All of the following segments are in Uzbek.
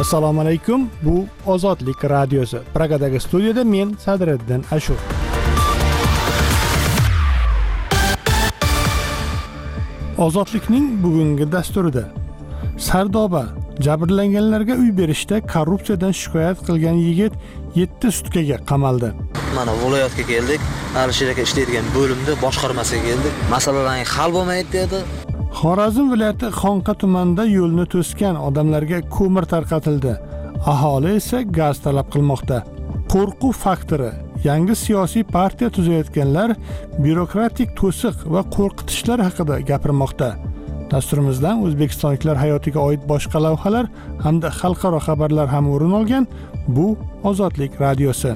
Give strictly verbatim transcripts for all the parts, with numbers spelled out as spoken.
Assalomu alaykum. Bu Ozodlik radiosi. Pragadagi studiyada men Sadriddin Ashur. Ozodlikning bugungi dasturida Sardoba jabrlanganlarga uy berishda korrupsiyadan shikoyat qilgan yigit yetti sutkaga qamaldi. Mana viloyatga keldik, Alisher aka ishlaydigan bo'limda boshqarmasiga keldik. Masalalarning hal bo'lmaydi dedi. Xorazm viloyati Xonqa tumanida yo'lni to'sgan odamlarga ko'mir tarqatildi. Aholi esa gaz talab qilmoqda. Qo'rquv faktori. Yangi siyosiy partiya tuzayotganlar byurokratik to'siq va qo'rqitishlar haqida gapirmoqda. Dasturimizdan o'zbekistonliklar hayotiga oid boshqa lavhalar hamda xalqaro xabarlar ham o'rin olgan. Bu Ozodlik radiosi.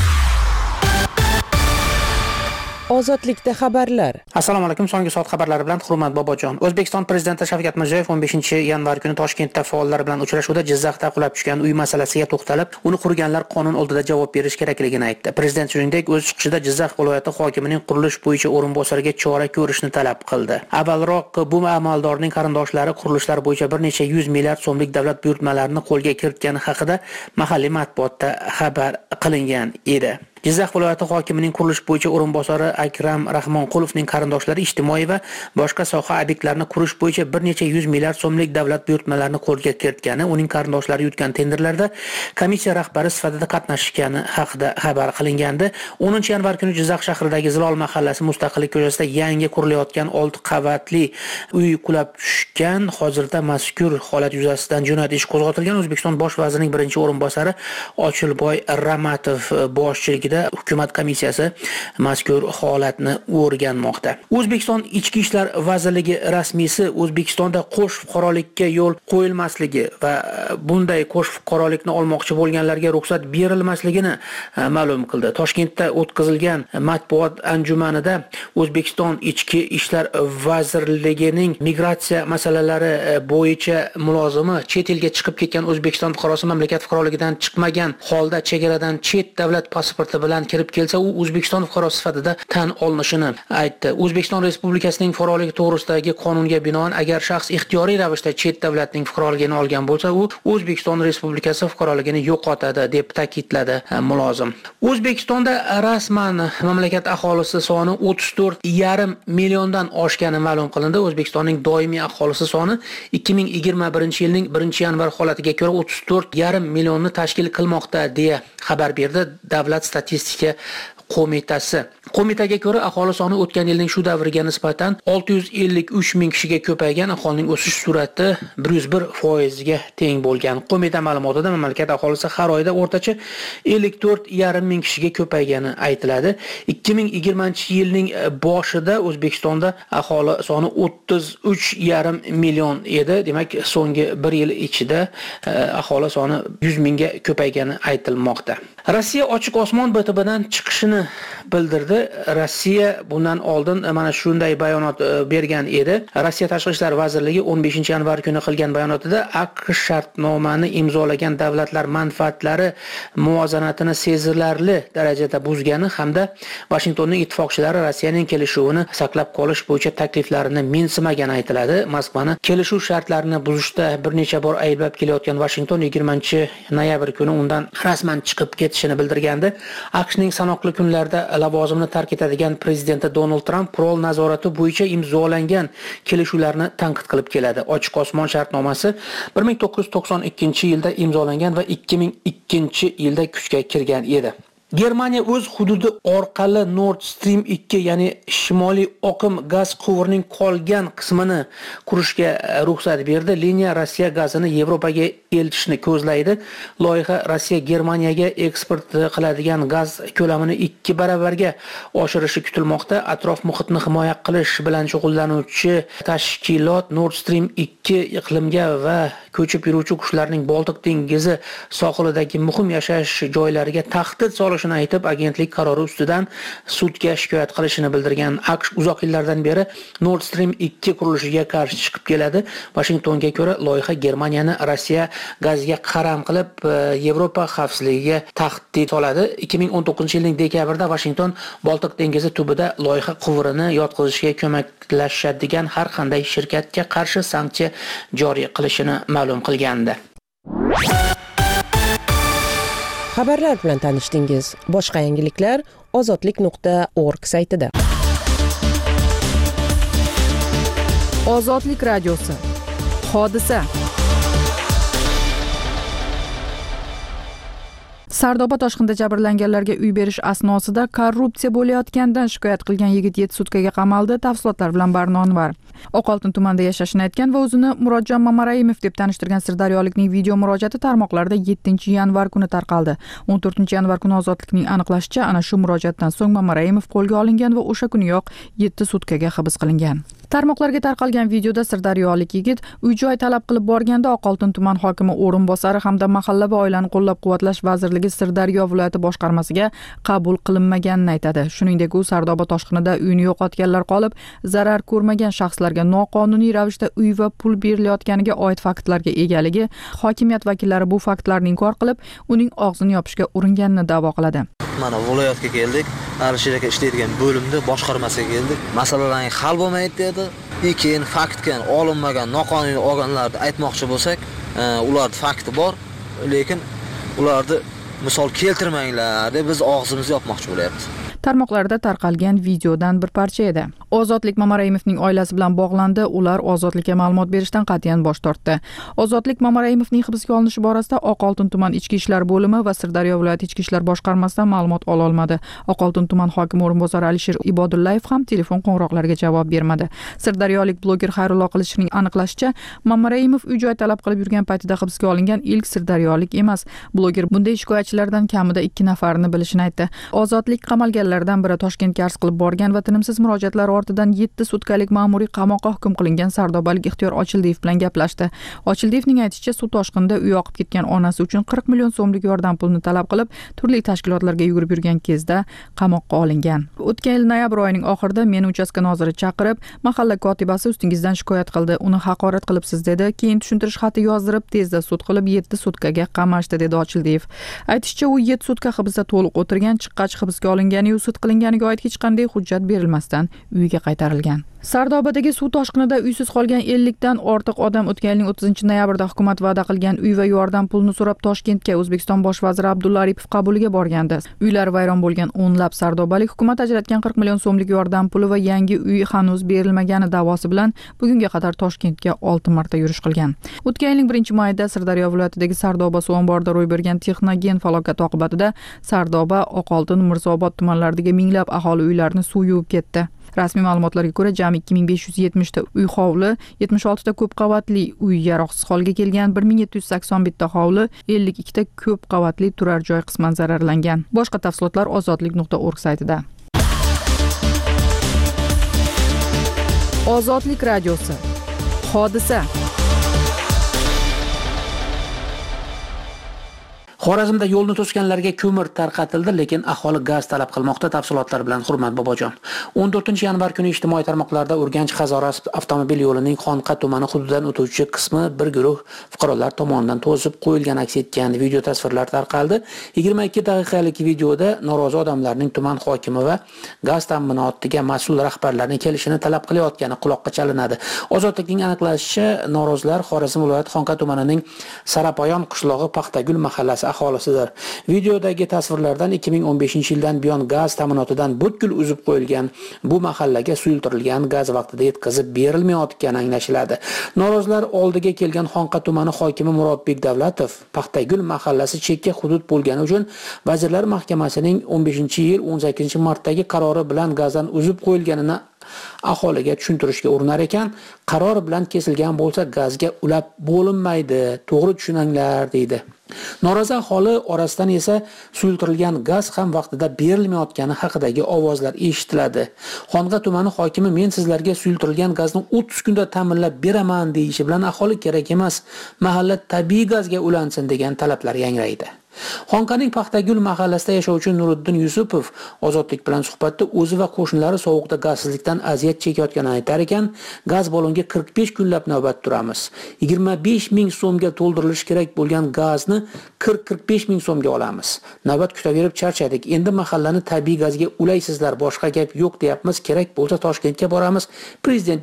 Ozodlikda xabarlar. Assalomu alaykum. So'nggi soat xabarlari bilan Hurmat Bobojon. O'zbekiston prezidenti Shavkat Mirziyoyev o'n beshinchi yanvar kuni Toshkentda faollar bilan uchrashuvda Jizzaxda qulab tushgan uy masalasiga to'xtalib, uni qurganlar qonun oldida javob berish kerakligini aytdi. Prezident shuningdek o'z chiqishida Jizzax viloyati hokimining qurilish bo'yicha o'rinbosariga chora ko'rishni talab qildi. Avvalroq bu amaldorning qarindoshlari qurilishlar bo'yicha bir necha yuz milliard so'mlik davlat buyurtmalarini qo'lga kiritgani haqida mahalliy matbuotda xabar qilingan edi. Jizzax viloyati hokimining qurilish bo'yicha o'rinbosari Akram Rahmonqulovning qarindoshlari ijtimoiy va boshqa soha obyektlarini qurish bo'yicha bir necha yuz milliard so'mlik davlat buyurtmalarini qo'lga kiritgani, uning qarindoshlari yutgan tenderlarda komissiya rahbari sifatida qatnashgani haqida xabar qilingandi. o'ninchi yanvar kuni Jizzax shahridagi Zilol mahallasi Mustaqillik ko'chasida yangi qurilayotgan olti qavatli uy qulab tushgan. Hozirda mazkur holat yuzasidan jinoyat ishi qo'zg'atilgan. O'zbekiston bosh vazirining birinchi o'rinbosari Ochilboy Ramatov boshchiligida hukumat komissiyasi mazkur holatni o'rganmoqda. O'zbekiston Ichki ishlar vazirligi rasmiysi O'zbekistonda qo'sh fuqarolikka yo'l qo'yilmasligi va bunday qo'sh fuqarolikni olmoqchi bo'lganlarga ruxsat berilmasligini ma'lum qildi. Toshkentda o'tkazilgan matbuot anjumanida O'zbekiston Ichki ishlar vazirligining migratsiya masalalari bo'yicha mulozimi chet elga chiqib ketgan O'zbekiston fuqarosi mamlakat fuqaroligidan chiqmagan holda chegaradan chet davlat pasporti bilan kirib kelsa, u O'zbekiston fuqarosi sifatida tan olinishini aytdi. O'zbekiston Respublikasining fuqaroligi to'g'risidagi qonunga binoan agar shaxs ixtiyoriy ravishda chet davlatning fuqaroligini olgan bo'lsa, u O'zbekiston Respublikasi fuqaroligini yo'qotadi deb ta'kidladi mulozim. O'zbekistonda rasman mamlakat aholisi soni o'ttiz to'rt yarim milliondan oshgani ma'lum qilindi. O'zbekistonning doimiy aholisi soni ikki ming yigirma birinchi yilning birinchi yanvar holatiga ko'ra o'ttiz to'rt yarim millionni tashkil qilmoqda deya xabar berdi Davlat statistika qo'mitasi. Qo'mitaga ko'ra aholi soni o'tgan yilning shu davriga nisbatan olti yuz ellik uch ming kishiga ko'paygan, aholining o'sish sur'ati bir yuz bir foiz ga teng bo'lgan. Qo'mita ma'lumotida mamlakat aholisi har oyda o'rtacha ellik to'rt yarim ming kishiga ko'paygani aytiladi. ikki ming yigirmanchi yilning boshida O'zbekistonda aholi soni o'ttiz uch yarim million edi. Demak, so'nggi bir yil ichida aholi soni yuz mingga ko'paygani aytilmoqda. Rossiya ochiq osmon B T Bdan chiqishini bildirdi. Rossiya bundan oldin mana shunday bayonot bergan edi. Rossiya Tashqi ishlar vazirligi o'n beshinchi yanvar kuni qilgan bayonotida AQSh shartnomani imzolagan davlatlar manfaatlari muvozanatini sezilarli darajada buzgani hamda Washingtonning ittifoqchilari Rossiyaning kelishuvini saqlab qolish bo'yicha takliflarini mensimagani aytiladi. Moskvani kelishuv shartlarini buzishda bir necha bor ayblab kelayotgan Washington yigirmanchi noyabr kuni undan rasman chiqib ketishini bildirgandi. AQShning sanoqli kunlarda lavozimni tark etadigan prezidenti Donald Trump qurol nazorati bo'yicha imzolangan kelishuvlarni tanqid qilib keladi. Ochiq osmon shartnomasi bir ming to'qqiz yuz to'qson ikkinchi yilda imzolangan va ikki ming ikkinchi yilda kuchga kirgan edi. Germaniya o'z hududi orqali Nord Stream ikki, ya'ni shimoliy oqim gaz quvurining qolgan qismini qurishga ruxsat berdi. Liniya Rossiya gazini Yevropaga eltishni ko'zlaydi. Loyiha Rossiya Germaniyaga eksport qiladigan gaz ko'lamini ikki baravarga oshirishi kutilmoqda. Atrof muhitni himoya qilish bilan shug'ullanuvchi tashkilot Nord Stream ikki iqlimga va ko'chib yuruvchi qushlarning Boltiq dengizi sohilidagi muhim yashash joylariga tahdid solishini aytib, agentlik qarori ustidan sudga shikoyat qilishini bildirgan. AQSh uzoq yillardan beri Nord Stream ikki qurilishiga qarshi chiqib keladi. Washingtonga ko'ra, loyiha Germaniyani Rossiya gazga qaram qilib, Yevropa xavfsizligiga tahdid soladi. ikki ming o'n to'qqizinchi yilning dekabrida Washington Boltiq dengizi tubida loyiha quvurini yotqizishga ko'maklashadigan har qanday shirkatga qarshi sanksiya joriy qilishini ma'lum qilgandi. xabarlar bilan tanishdingiz. Boshqa yangiliklar ozodlik nuqta org saytida. Ozodlik radiosi. Hodisa. Sardoba toshqinda jabrlanganlarga uy berish asnosida korrupsiya bo'layotganidan shikoyat qilgan yigit yetti sutkaga qamaldi. Tafsilotlar bilan Barnon var. Oqoltin tumanida yashashini aytgan va o'zini Murodjon Mamarayimov deb tanishtirgan sirdaryolikning video murojaati tarmoqlarda yettinchi yanvar kuni tarqaldi. o'n to'rtinchi yanvar kuni Ozodlikning aniqlashicha, ana shu murojaatdan so'ng Mamarayimov qo'lga olingan va o'sha kuniyoq yetti sutkaga hibs qilingan. Tarmoqlarga tarqalgan videoda sirdaryolik yigit uy-joy talab qilib borganda Oqoltin tuman hokimi o'rinbosari hamda mahalla va oilani qo'llab-quvvatlash vazirligi Sirdaryo viloyati boshqarmasiga qabul qilinmaganini aytadi. Shuningdek, u Sardoba toshqinida uyini yo'qotganlar qolib, zarar ko'rmagan shaxslarga noqonuniy ravishda uy va pul berilayotganiga oid faktlarga egaligi, hokimiyat vakillari bu faktlarni inkor qilib, uning og'zini yopishga uringanini da'vo qiladi. Mana viloyatga keldik, Alisher aka ishlaydigan bo'limda boshqarmasiga keldik. Masalalarni hal bo'lmaydi dedi. Keyin faktga olinmagan noqonuniy organlarni aytmoqchi bo'lsak, ularda fakti bor, lekin ularni misol keltirmanglar deb biz og'zimizni yopmoqchi bo'lyapmiz. Tarmoqlarda tarqalgan videodan bir parcha edi. Ozodlik Mamarayimovning oilasi bilan bog'landi. Ular Ozodlikka ma'lumot berishdan qat'iyan bosh tortdi. Ozodlik Mamarayimovning hibsga olinishi borasida Oqoltin tuman ichki ishlar bo'limi va Sirdaryo viloyati ichki ishlar boshqarmasidan ma'lumot ola olmadi. Oqoltin tuman hokimi o'rinbosari Alisher Ibodullayev ham telefon qo'ng'iroqlariga javob bermadi. Sirdaryolik bloger Xayrullo Qilichning aniqlashicha, Mamarayimov uy-joy talab qilib yurgan paytida hibsga olingan ilk sirdaryolik emas. Bloger bunday shikoyatchilardan kamida ikki nafarini bilishini aytdi. Ozodlik qamalganlardan biri Toshkentga arz qilib borgan va tinimsiz murojaatlar ortidan yetti sutkalik ma'muriy qamoqqa hukm qilingan sardobalik Ixtiyor Ochildiyev bilan gaplashdi. Ochildiyevning aytishicha, suv toshqinida uy oqib ketgan onasi uchun qirq million so'mlik yordam pulini talab qilib, turli tashkilotlarga yugurib yurgan kezda qamoqqa olingan. O'tgan yil noyabr oyining oxirida meni uchastka noziri chaqirib, mahalla kotibasi ustingizdan shikoyat qildi, uni haqorat qilibsiz dedi. Keyin tushuntirish xati yozdirib, tezda sud qilib yetti sutkaga qamashdi dedi Ochildiyev. Aytishicha, u yetti sutka hibsda to'liq o'tirgan, chiqqach hibsga olingani-yu sud qilinganiga oid hech qanday hujjat berilmasdan uyiga qaytarilgan. Sardobadagi suv toshqinida uysiz qolgan ellik dan ortiq odam o'tgan yilning o'ttizinchi noyabrda hukumat va'da qilgan uy va yordam pulini so'rab Toshkentga O'zbekiston bosh vaziri Abdulla Aripov qabuliga borgandi. Uylari vayron bo'lgan o'nlab sardobalik hukumat ajratgan qirq million so'mlik yordam puli va yangi uy hanuz berilmagani da'vosi bilan bugunga qadar Toshkentga olti marta yurish qilgan. O'tgan yilning birinchi mayida Sirdaryo viloyatidagi Sardoba suv omborida ro'y bergan texnogen falokat oqibatida Sardoba, Oqoltin, Mirzaobod tumanlaridagi minglab aholi uylarini suv yuvib ketdi. Rasmiy ma'lumotlarga ko'ra, jami ikki ming besh yuz yetmish ta uy hovli, yetmish olti ta ko'p qavatli uy yaroqsiz holga kelgan, bir ming yetti yuz sakson bitta ta hovli, ellik ikki ta ko'p qavatli turar joy qisman zararlangan. Boshqa tafsilotlar ozodlik nuqta org saytida. Ozodlik radiosi. Hodisa. Xorazmda yo'lni to'sganlarga ko'mir tarqatildi, lekin aholi gaz talab qilmoqda. Tafsilotlar bilan Hurmat Bobojon. o'n to'rtinchi yanvar kuni ijtimoiy tarmoqlarda Urganch Qazoras avtomobil yo'lining Xonqa tumani hududidan o'tuvchi qismi bir guruh fuqarolar tomonidan to'sib qo'yilgan aks etgan video tasvirlar tarqaldi. yigirma ikki daqiqalik videoda norozi odamlarning tuman hokimi va gaz ta'minotiga mas'ul rahbarlarning kelishini talab qilayotgani quloqqa chalinadi. Ozodlikning aniqlashicha, norozilar Xorazm viloyati Xonqa tumanining Sarapoyon qishlog'i Paxtagul mahallasi aholisidir. Videodagi tasvirlardan ikki ming o'n beshinchi yildan buyon gaz ta'minotidan butkul uzib qo'yilgan bu mahallaga suyultirilgan gaz vaqtida yetkazib berilmayotgani anglashiladi. Norozilar oldiga kelgan Xonqa tumani hokimi Murodbek Davlatov Paxtagul mahallasi chekka hudud bo'lgani uchun Vazirlar Mahkamasining o'n beshinchi yil o'n sakkizinchi martdagi qarori bilan gazdan uzib qo'yilganini aholiga tushuntirishga urinar ekan, qaror bilan kesilgan bo'lsa gazga ulab bo'linmaydi, to'g'ri tushuninglar deydi. Norozi aholi orasidan esa suyultirilgan gaz ham vaqtida berilmayotgani haqidagi ovozlar eshitiladi. Xonqa tumani hokimi men sizlarga suyultirilgan gazni o'ttiz kunda ta'minlab beraman deyishi bilan aholi kerak emas, mahalla tabiiy gazga ulansin degan talablar yangraydi. Xonqaning Paxtagul mahallasida yashovchi Nuriddin Yusupov Ozodlik bilan suhbatda o'zi va qo'shnilari sovuqda gazsizlikdan aziyat chekayotganini aytar ekan, gaz balonga qirq besh kunlab navbat turamiz. yigirma besh ming so'mga to'ldirilishi kerak bo'lgan gazni qirq qirq besh ming so'mga olamiz. Navbat kutaverib charchadik. Endi mahallani tabiiy gazga ulaysizlar, boshqa gap yo'q deyapmiz. Kerak bo'lsa Toshkentga boramiz, prezidentga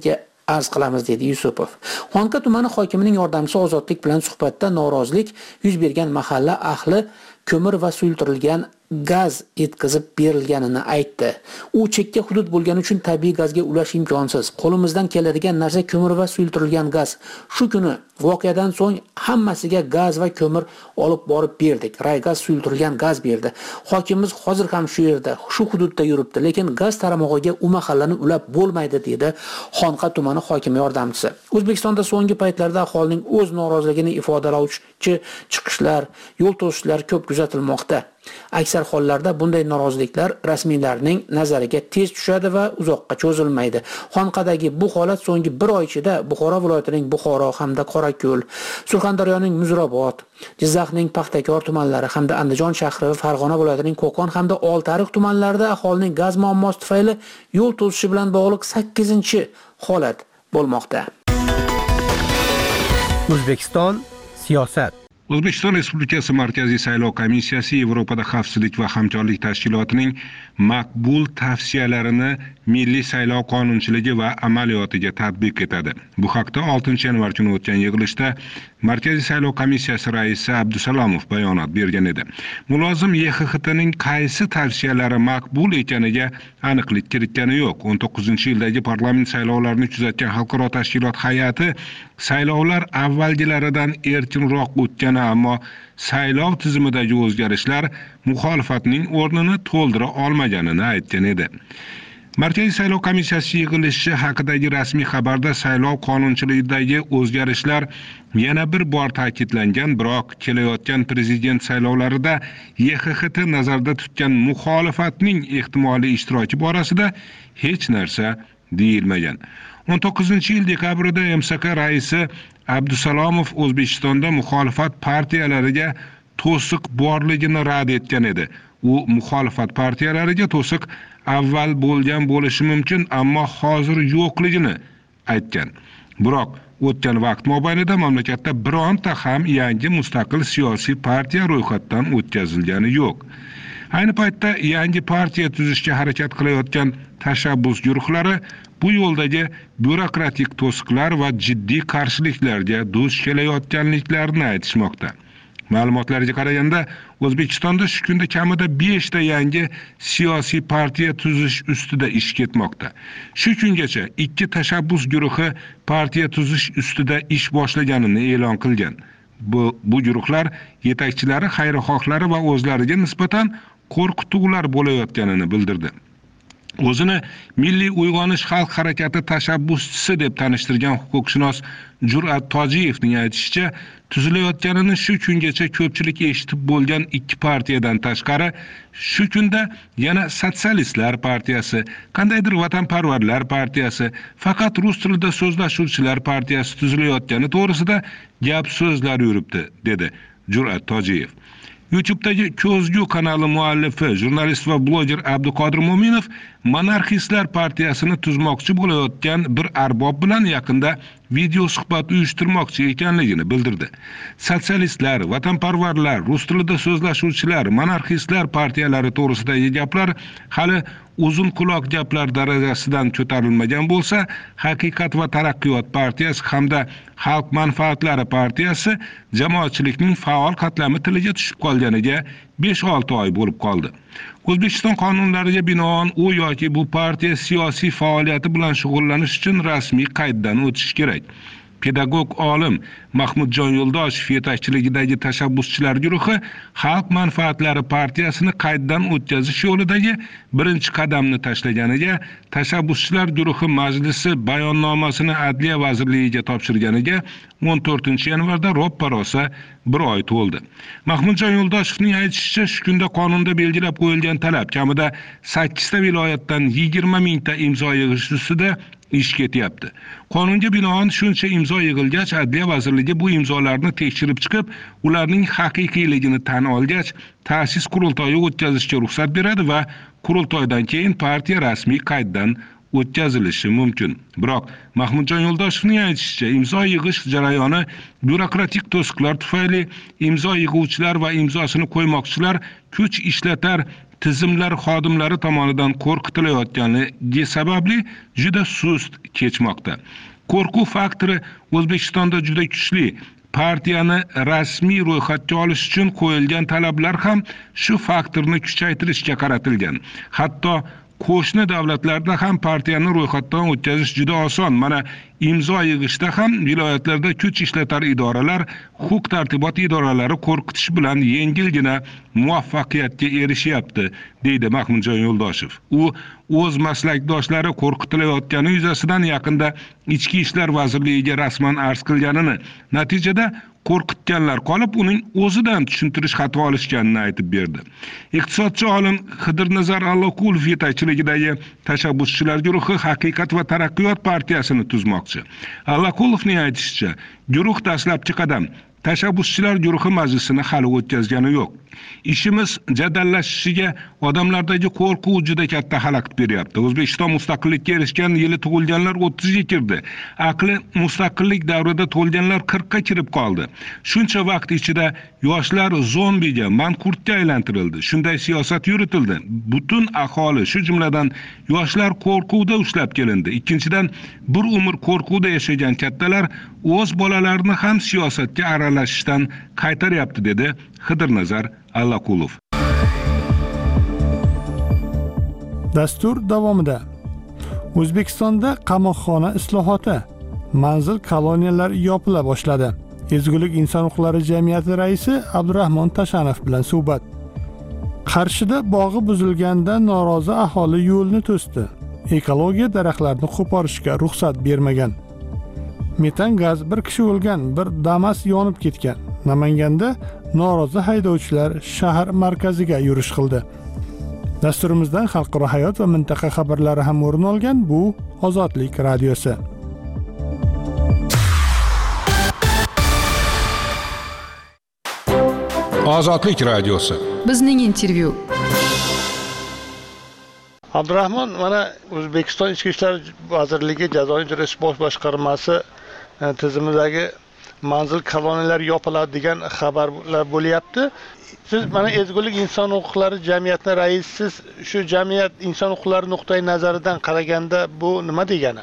arz qilamiz, dedi Yusupov. Xonqa tumani hokimining yordamchisi Ozodlik bilan suhbatda norozilik yuz bergan mahalla ahli ko'mir va suyultirilgan gaz yetkazib berilganini aytdi. U chekka hudud bo'lgani uchun tabiiy gazga ulash imkonsiz. Qo'limizdan keladigan narsa ko'mir va suyultirilgan gaz. Shu kuni voqeadan so'ng hammasiga gaz va ko'mir olib borib berdik. Raygaz suyultirilgan gaz berdi. Hokimimiz hozir ham shu yerda, shu hududda yuribdi, lekin gaz taramog'iga u mahallani ulab bo'lmaydi, dedi Xonqa tumani hokimi yordamchisi. O'zbekistonda so'nggi paytlarda aholining o'z noroziligini ifodalovchi chiqishlar, yo'l to'sishlar ko'p kuzatilmoqda. Aksar hollarda bunday noroziliklar rasmiylarning nazariga tez tushadi va uzoqqa cho'zilmaydi. Xonqadagi bu holat so'nggi bir oy ichida Buxoro viloyatining Buxoro hamda Qorako'l, Surxondaryoning Muzrabot, Jizzaxning Paxtakor tumanlari hamda Andijon shahri va Farg'ona viloyatining Qo'qon hamda Oltiariq tumanlarida aholining gaz muammosi tufayli yo'l to'sishi bilan bog'liq sakkizinchi holat bo'lmoqda. O'zbekiston siyosat. O'zbekiston Respublikasi Markaziy saylov komissiyasi Yevropada xavfsizlik va hamkorlik tashkilotining maqbul tavsiyalarini Milliy saylov qonunchiligi va amaliyotiga tatbiq etadi. Bu haqda oltinchi yanvar kuni o'tgan yig'ilishda Markaziy saylov komissiyasi raisi Abdusalomov bayonot bergan edi. Mulozim Y X X T'ning qaysi tavsiyalari maqbul ekaniga aniqlik kiritgani yo'q. o'n to'qqizinchi yildagi parlament saylovlarini kuzatgan xalqaro tashkilot hay'ati saylovlar avvalgilaridan erkinroq o'tgani, ammo saylov tizimidagi o'zgarishlar muxolifatning o'rnini to'ldira olmaganini aytgan edi. Markaziy saylov komissiyasi yig'ilishi haqidagi rasmiy xabarda saylov qonunchiligidagi o'zgarishlar yana bir bor ta'kidlangan, biroq kelayotgan prezident saylovlarida Y X X T nazarda tutgan muxolifatning ehtimoliy ishtiroki borasida hech narsa deyilmagan. o'n to'qqizinchi yil dekabrida M S K raisi Abdusalomov O'zbekistonda muxolifat partiyalariga to'siq borligini rad etgan edi. U muxolifat partiyalariga to'siq avval bo'lgan bo'lishi mumkin, ammo hozir yo'qligini aytgan. Biroq o'tgan vaqt mobaynida mamlakatda bironta ham yangi mustaqil siyosiy partiya ro'yxatdan o'tkazilgani yo'q. Ayni paytda yangi partiya tuzishga harakat qilayotgan tashabbus guruhlari bu yo'ldagi byurokratik to'siqlar va jiddiy qarshiliklarga duch kelayotganliklarini aytishmoqda. Ma'lumotlarga qaraganda, O'zbekistonda shu kunda kamida besh ta yangi siyosiy partiya tuzish ustida ish ketmoqda. Shu kungacha ikki tashabbus guruhi partiya tuzish ustida ish boshlaganini e'lon qilgan. Bu bu guruhlar yetakchilari, xayrixohlari va o'zlariga nisbatan qo'rqituvlar bo'layotganini bildirdi. O'zini Milliy uyg'onish xalq harakati tashabbuschisi deb tanishtirgan huquqshunos Jur'at Tojiyevning aytishicha, tuzilayotganini shu kungacha ko'pchilik eshitib bo'lgan ikki partiyadan tashqari, shu kunda yana Sotsialistlar partiyasi, qandaydir vatanparvarlar partiyasi, faqat rus tilida so'zlashuvchilar partiyasi tuzilayotgani to'g'risida gap so'zlar yuribdi, dedi Jur'at Tojiyev. YouTube'dagi Ko'zgu kanali muallifi, jurnalist va bloger Abduqodir Mo'minov monarxistlar partiyasini tuzmoqchi bo'layotgan bir arbob bilan yaqinda video suhbat uyushtirmoqchi ekanligini bildirdi. Sotsialistlar, vatanparvarlar, rus tilida so'zlashuvchilar, monarxistlar partiyalari to'g'risidagi gaplar hali uzun quloq gaplar darajasidan ko'tarilmagan bo'lsa, Haqiqat va taraqqiyot partiyasi hamda Xalq manfaatlari partiyasi jamoatchilikning faol qatlami tiliga tushib qolganiga besh olti oy bo'lib qoldi. O'zbekiston qonunlariga binoan u yoki bu partiya siyosiy faoliyati bilan shug'ullanish uchun rasmiy qayddan o'tishi kerak. Pedagog olim Mahmudjon Yo'ldoshev yetakchiligidagi tashabbuschilar guruhi Xalq manfaatlari partiyasini qayddan o'tkazish yo'lidagi birinchi qadamni tashlaganiga, tashabbuschilar guruhi majlisi bayonnomasini Adliya vazirligiga topshirganiga o'n to'rtinchi yanvarda ro'ppa-rosa bir oy to'ldi. Mahmudjon Yo'ldoshevning aytishicha, shu kunda qonunda belgilab qo'yilgan talab kamida sakkiz ta viloyatdan yigirma mingta imzo yig'ish ustida ish ketyapti. Qonunga binoan shuncha imzo yig'ilgach, Adliya vazirligi bu imzolarni tekshirib chiqib, ularning haqiqiyligini tan olgach, ta'sis qurultoyi o'tkazishga ruxsat beradi va qurultoydan keyin partiya rasmiy qayddan o'tkazilishi mumkin. Biroq Mahmudjon Yo'ldoshevning aytishicha, imzo yig'ish jarayoni byurokratik to'siqlar tufayli imzo yig'uvchilar va imzosini qo'ymoqchilar kuch ishlatar tizimlar xodimlari tomonidan qo'rqitilayotganligi sababli juda sust kechmoqda. Qo'rquv faktori O'zbekistonda juda kuchli. Partiyani rasmiy ro'yxatga olish uchun qo'yilgan talablar ham shu faktorni kuchaytirishga qaratilgan. Hatto qo'shni davlatlarda ham partiyani ro'yxatdan o'tkazish juda oson. Mana imzo yig'ishda ham viloyatlarda kuch ishlatar idoralar, huquq tartibot idoralari qo'rqitish bilan yengilgina muvaffaqiyatga erishyapti, deydi Mahmudjon Yo'ldoshev. U o'z maslakdoshlari qo'rqitilayotgani yuzasidan yaqinda Ichki ishlar vazirligiga rasman arz qilganini, natijada qo'rqitganlar qolib, uning o'zidan tushuntirish xato olishganini aytib berdi. Iqtisodchi olim Xidirnazar Alloqulov yetakchiligidagi tashabbuschilar guruhi Haqiqat va taraqqiyot partiyasini tuzmoqchi. Alloqulovning aytishicha, guruh dastlabki qadam tashabbuschilar guruhi majlisini hali o'tkazgani yo'q. Ishimiz jadallashishiga odamlardagi qo'rquv juda katta xalaqit beryapti. O'zbekiston mustaqillikka erishgan yili tug'ilganlar o'ttizga kirdi. Aqli mustaqillik davrida to'lganlar qirqqa kirib qoldi. Shuncha vaqt ichida yoshlar zombiga, manqurtga aylantirildi. Shunday siyosat yuritildi. Butun aholi, shu jumladan yoshlar qo'rquvda ushlab kelindi. Ikkinchidan, bir umr qo'rquvda yashagan kattalar o'z bolalarini ham siyosatga aralashishdan qaytaryapti, dedi Xidirnazar Alloqulov. Dastur davomida O'zbekistonda qamoqxona islohoti, manzil koloniyalar yopila boshladi. Ezgulik inson huquqlari jamiyati raisi Abdurahmon Tashanov bilan suhbat. Qarshida bog'i buzilganda norozi aholi yo'lni to'sdi. Ekologiya daraxtlarni qo'porishga ruxsat bermagan. Metan gaz bir kishi o'lgan, bir Damas yonib ketgan. Namanganda norozi haydovchilar shahar markaziga yurish qildi. Dasturimizdan xalqaro hayot va mintaqa xabarlari ham o'rin olgan. Bu Ozodlik radiosi. Ozodlik radiosi. Bizning intervyu. Abdurahmon, mana O'zbekiston Ichki ishlar vazirligi Jazoiy ijroiy bosh boshqarmasi tizimidagi manzil koloniyalar yopiladi degan xabarlar bo'lyapti. Siz mana ezgulik inson huquqlari jamiyatining raisisiz. Shu jamiyat inson huquqlari nuqtai nazaridan qaraganda bu nima degani?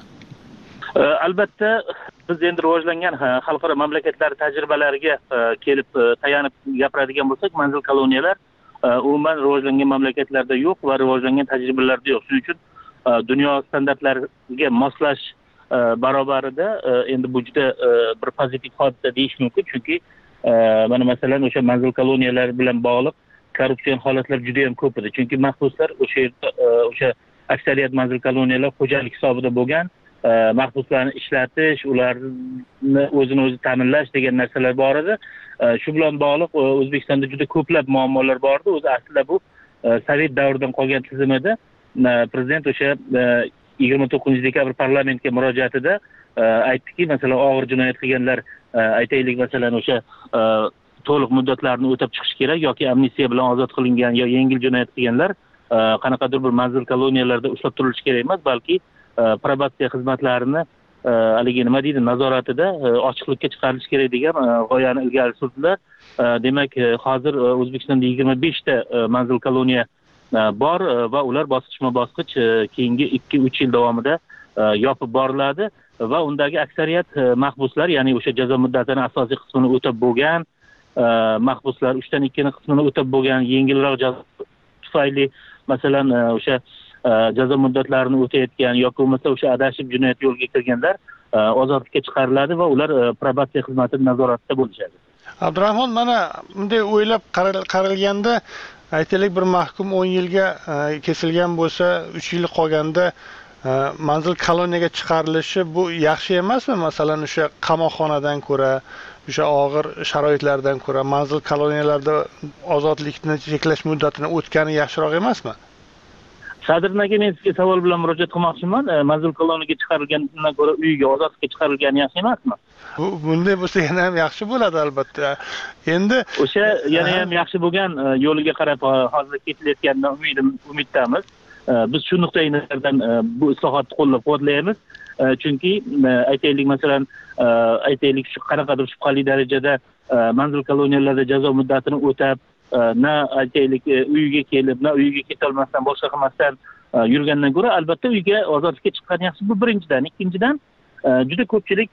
Albatta, biz endi rivojlangan xalqaro mamlakatlar tajribalariga kelib tayanib gapiradigan bo'lsak, manzil koloniyalar umuman rivojlangan mamlakatlarda yo'q va rivojlangan tajribalarda yo'q. Shuning uchun dunyo standartlariga moslash barobarida endi bu juda bir pozitiv hodisa deyish mumkin, chunki mana masalan o'sha manzil koloniyalari bilan bog'liq korrupsion holatlar juda ham ko'p edi. Chunki mahbuslar o'sha yerda o'sha aksariyat manzil koloniyalar xo'jalik hisobida bo'lgan, mahbuslarni ishlatish, ularni o'zini o'zi ta'minlash degan narsalar bor edi. Shu bilan bog'liq O'zbekistonda juda ko'plab muammolar bor edi. O'zi aslida bu Sovet davridan qolgan tizim edi. Prezident o'sha yigirma to'qqizinchi dekabr parlamentga murojaatida aytdiki, masalan, og'ir jinoyat qilganlar, aytaylik, masalan, o'sha to'liq muddatlarni o'tab chiqish kerak yoki amnistiya bilan ozod qilingan yo yengil jinoyat qilganlar qanaqadir bir manzil koloniyalarida ushlab turilishi kerak emas, balki probatsiya xizmatlarini haligi nima deydi, nazoratida ochiqlikka chiqarilishi kerak degan g'oyani ilgari surdilar. Demak, hozir O'zbekistonda yigirma beshta manzil koloniya bor va ular bosqichma-bosqich keyingi ikki uch yil davomida yopib boriladi va undagi aksariyat mahbuslar, ya'ni o'sha jazo muddatining asosiy qismini o'tab bo'lgan mahbuslar, uchdan ikkini qismini o'tab bo'lgan, yengilroq jazo tufayli masalan o'sha jazo muddatlarini o'tayotgan yoki bo'lmasa o'sha adashib jinoyat yo'liga kirganlar ozodlikka chiqariladi va ular probatsiya xizmatining nazoratida bo'lishadi. Abdurahmon, mana bunday o'ylab qaralganda, aytaylik, bir mahkum o'n yilga kesilgan bo'lsa, uch yil qolganda manzil koloniyaga chiqarilishi bu yaxshi emasmi? Masalan, o'sha qamoqxonadan ko'ra, o'sha og'ir sharoitlardan ko'ra manzil koloniyalarda ozodlikni cheklash muddatini o'tgani yaxshiroq emasmi? Sadirn aka, men sizga savol bilan murojaat qilmoqchiman. Manzil koloniyaga chiqarilgandan ko'ra uyiga ozodlikka chiqarilgani yaxshi emasmi? Bu bunday bo'lsa yana ham yaxshi bo'ladi albatta. Endi o'sha yana ham yaxshi bo'lgan yo'liga qarab hozir ketilayotganidan umidim umiddamiz. Biz shu nuqtai nazardan bu islohotni qo'llab-quvvatlaymiz. Chunki aytaylik, masalan, aytaylik shu qanaqadir shubhali darajada manzil koloniyalarida jazo muddatini o'tab, na aytaylik uyiga kelib, na uyiga ketolmasdan, boshqa qilmasdan yurgandan ko'ra albatta uyga ozodlikka chiqqan yaxshi. Bu birinchidan. Ikkinchidan, juda ko'pchilik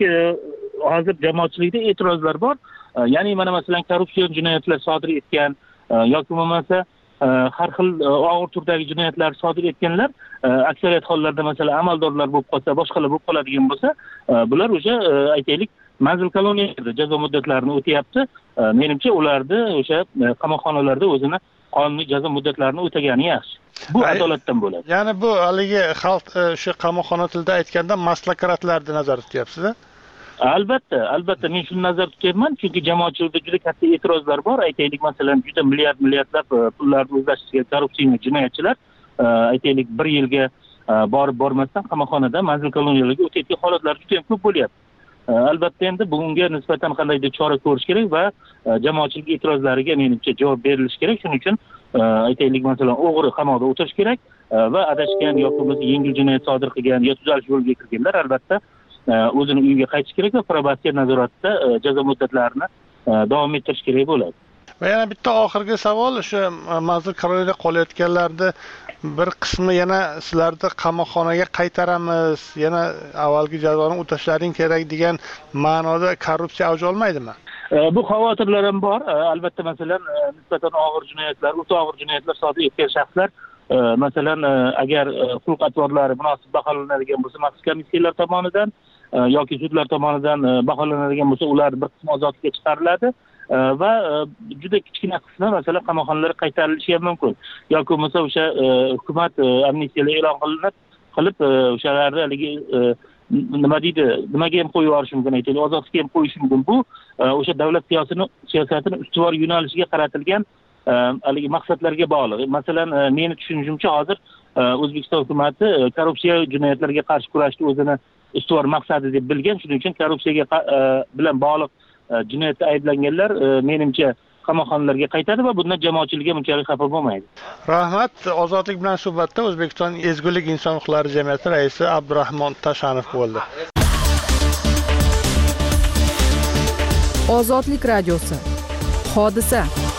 hozir jamoatchilikda e'tirozlar bor. Ya'ni mana masalan korrupsiya jinoyatlar sodir etgan yoki bo'lmasa har xil og'ir turdagi jinoyatlar sodir etganlar aksariyat hollarda masalan amaldorlar bo'lib qolsa, boshqalar bo'lib qoladigan bo'lsa, bular o'sha aytaylik manzil koloniyalarida jazo muddatlarini o'tayapti. Menimcha ularni o'sha qamoqxonalarda o'zini qonuniy jazo muddatlarini o'tagani yaxshi. Bu adolatdan bo'ladi. Ya'ni bu haligi xalq o'sha qamoqxona tilida aytganda maslakratlarni nazarda tutyapsiz-a? Albatta, albatta men shuni nazarda tutyapman, chunki jamoatchilikda juda katta e'tirozlar bor. Aytaylik masalan juda milliard milliardlab pullarni o'zlashtirgan korrupsiya jinoyatchilar aytaylik bir yilga borib bormasdan qamoqxonada manzil koloniyalarga o'tayotgan holatlar juda ham ko'p bo'lyapti. Albatta endi bunga nisbatan qandaydir chora ko'rish kerak va jamoatchilik e'tirozlariga menimcha javob berilishi kerak. Shuning uchun aytaylik masalan o'g'ri qamoqda o'tirish kerak va adashgan yoki bo'lmasa yengil jinoyat sodir qilgan yoki tuzalish yo'liga kirganlar albatta o'zini uyiga qaytish kerak va probatsiya nazoratida jazo muddatlarini davom ettirish kerak bo'ladi. Va yana bitta oxirgi savol, o'sha manzil koloniyada qolayotganlarni bir qismi yana sizlarni qamoqxonaga qaytaramiz, yana avvalgi jazoni o'tashlaring kerak degan ma'noda korrupsiya avj olmaydimi? Bu xavotirlar ham bor. Albatta masalan nisbatan og'ir jinoyatlar, o'ta og'ir jinoyatlar sodir etgan shaxslar masalan agar xulq atvorlari munosib baholanadigan bo'lsa maxsus komissiyalar tomonidan yoki sudlar tomonidan baholanadigan bo'lsa ular bir qismi ozodlikka chiqariladi va juda kichkina qismi masalan qamoqxonalarga qaytarilishi ham mumkin. Yoki bo'lmasa o'sha hukumat amnistiyalar e'lon qilinib qilib o'shalarni haligi nima deydi, nimaga ham qo'yib yuborish mumkin, aytaylik ozodlikka ham qo'yish mumkin. Bu o'sha davlat siyosatini siyosatini ustuvor yo'nalishiga qaratilgan haligi maqsadlarga bog'liq. Masalan, meni tushunishimcha hozir O'zbekiston hukumati korrupsiya jinoyatlariga qarshi kurashni o'zini ustuvor maqsadi deb bilgan. Shuning uchun korrupsiyaga bilan bog'liq jinoyatda ayblanganlar menimcha qamoqxonalarga qaytadi va bundan jamoatchilik ham unchalik xafa bo'lmaydi. Rahmat. Ozodlik bilan suhbatda O'zbekiston Ezgulik inson huquqlari jamiyati raisi Abdurahmon Tashanov bo'ldi. Ozodlik radiosi. Hodisa.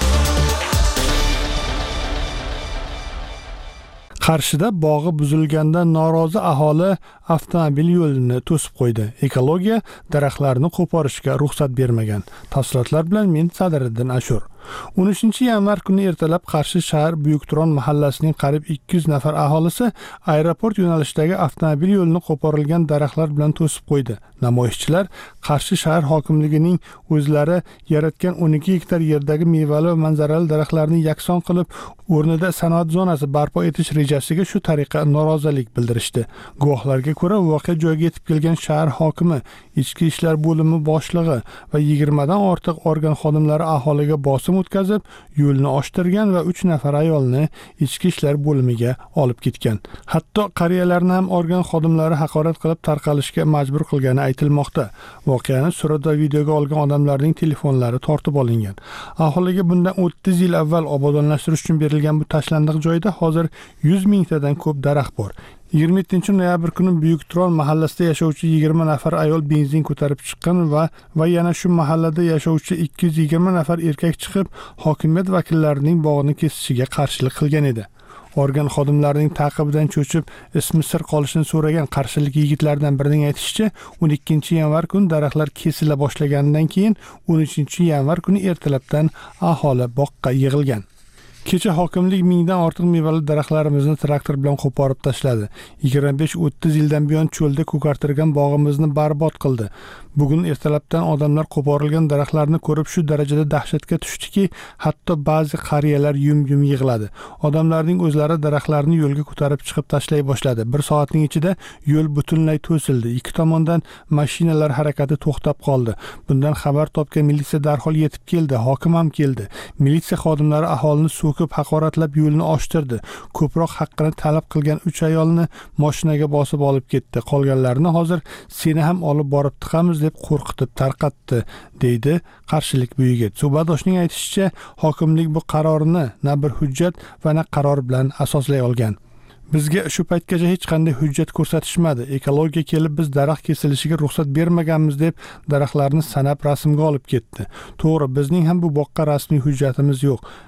Qarshida bog'i buzilgandan norozi aholi avtomobil yo'lini to'sib qo'ydi. Ekologiya daraxtlarni qo'porishga ruxsat bermagan. Tafsilotlar bilan men Sadiriddin Ashur. o'n uchinchi yanvar kuni ertalab Qarshi shahar Buyukturon mahallasining qariyb ikki yuz nafar aholisi aeroport yo'nalishidagi avtomobil yo'lini qo'porilgan daraxtlar bilan to'sib qo'ydi. Namoyishchilar Qarshi shahar hokimligining o'zlari yaratgan o'n ikki gektar yerdagi mevali va manzarali daraxtlarni yakson qilib, o'rnida sanoat zonasi barpo etish rejasiga shu tariqa norozilik bildirishdi. Guvohlarga ko'ra, voqea joyiga yetib kelgan shahar hokimi, ichki ishlar bo'limi boshlig'i va yigirmadan ortiq organ xodimlari aholiga bosim o'tkazib, yo'lni ochtirgan va uch nafar ayolni ichki ishlar bo'limiga olib ketgan. Hatto qariyalarni ham organ xodimlari haqorat qilib tarqalishga majbur qilgani aytilmoqda. Voqeani surat va videoga olgan odamlarning telefonlari tortib olingan. Aholiga bundan o'ttiz yil avval obodonlashtirish uchun berilgan bu tashlandiq joyda hozir yuz mingtadan ko'p daraxt bor. yigirma yettinchi noyabr kuni Buyukturon mahallasida yashovchi yigirma nafar ayol benzin ko'tarib chiqqan va va yana shu mahallada yashovchi ikki yuz yigirma nafar erkak chiqib, hokimiyat vakillarining bog'ni kesishiga qarshilik qilgan edi. Organ xodimlarining taqibidan cho'chib, ismi sir qolishini so'ragan qarshilik yigitlardan birining aytishicha, o'n ikkinchi yanvar kuni daraxtlar kesila boshlaganidan keyin o'n uchinchi yanvar kuni ertalabdan aholi boqqa yig'ilgan. Kecha hokimlik mingdan ortiq mevali daraxtlarimizni traktor bilan qo'porib tashladi. yigirma besh o'ttiz yildan buyon cho'lda ko'kartirgan bog'imizni barbod qildi. Bugun ertalabdan odamlar qo'porilgan daraxtlarni ko'rib shu darajada dahshatga tushdiki, hatto ba'zi qariyalar yum-yum yig'ladi. Odamlarning o'zlari daraxtlarni yo'lga ko'tarib chiqib tashlay boshladi. Bir soatning ichida yo'l butunlay to'sildi. Ikki tomondan mashinalar harakati to'xtab qoldi. Bundan xabar topgan militsiya darhol yetib keldi. Hokim ham keldi. Militsiya xodimlari aholini so'kib haqoratlab yo'lni ochtirdi. Ko'proq haqqini talab qilgan uch ayolni mashinaga bosib olib ketdi. Qolganlarni hozir seni ham olib borib tiqamiz deb qo'rqitib tarqatdi, deydi qarshilik bu yigit. Suhbatdoshning aytishicha, hokimlik bu qarorni na bir hujjat va na qaror bilan asoslay olgan. Bizga shu paytgacha hech qanday hujjat ko'rsatishmadi. Ekologiya kelib biz daraxt kesilishiga ruxsat bermaganmiz deb daraxtlarni sanab rasmga olib ketdi. To'g'ri, bizning ham bu boqqa rasmiy hujjatimiz yo'q.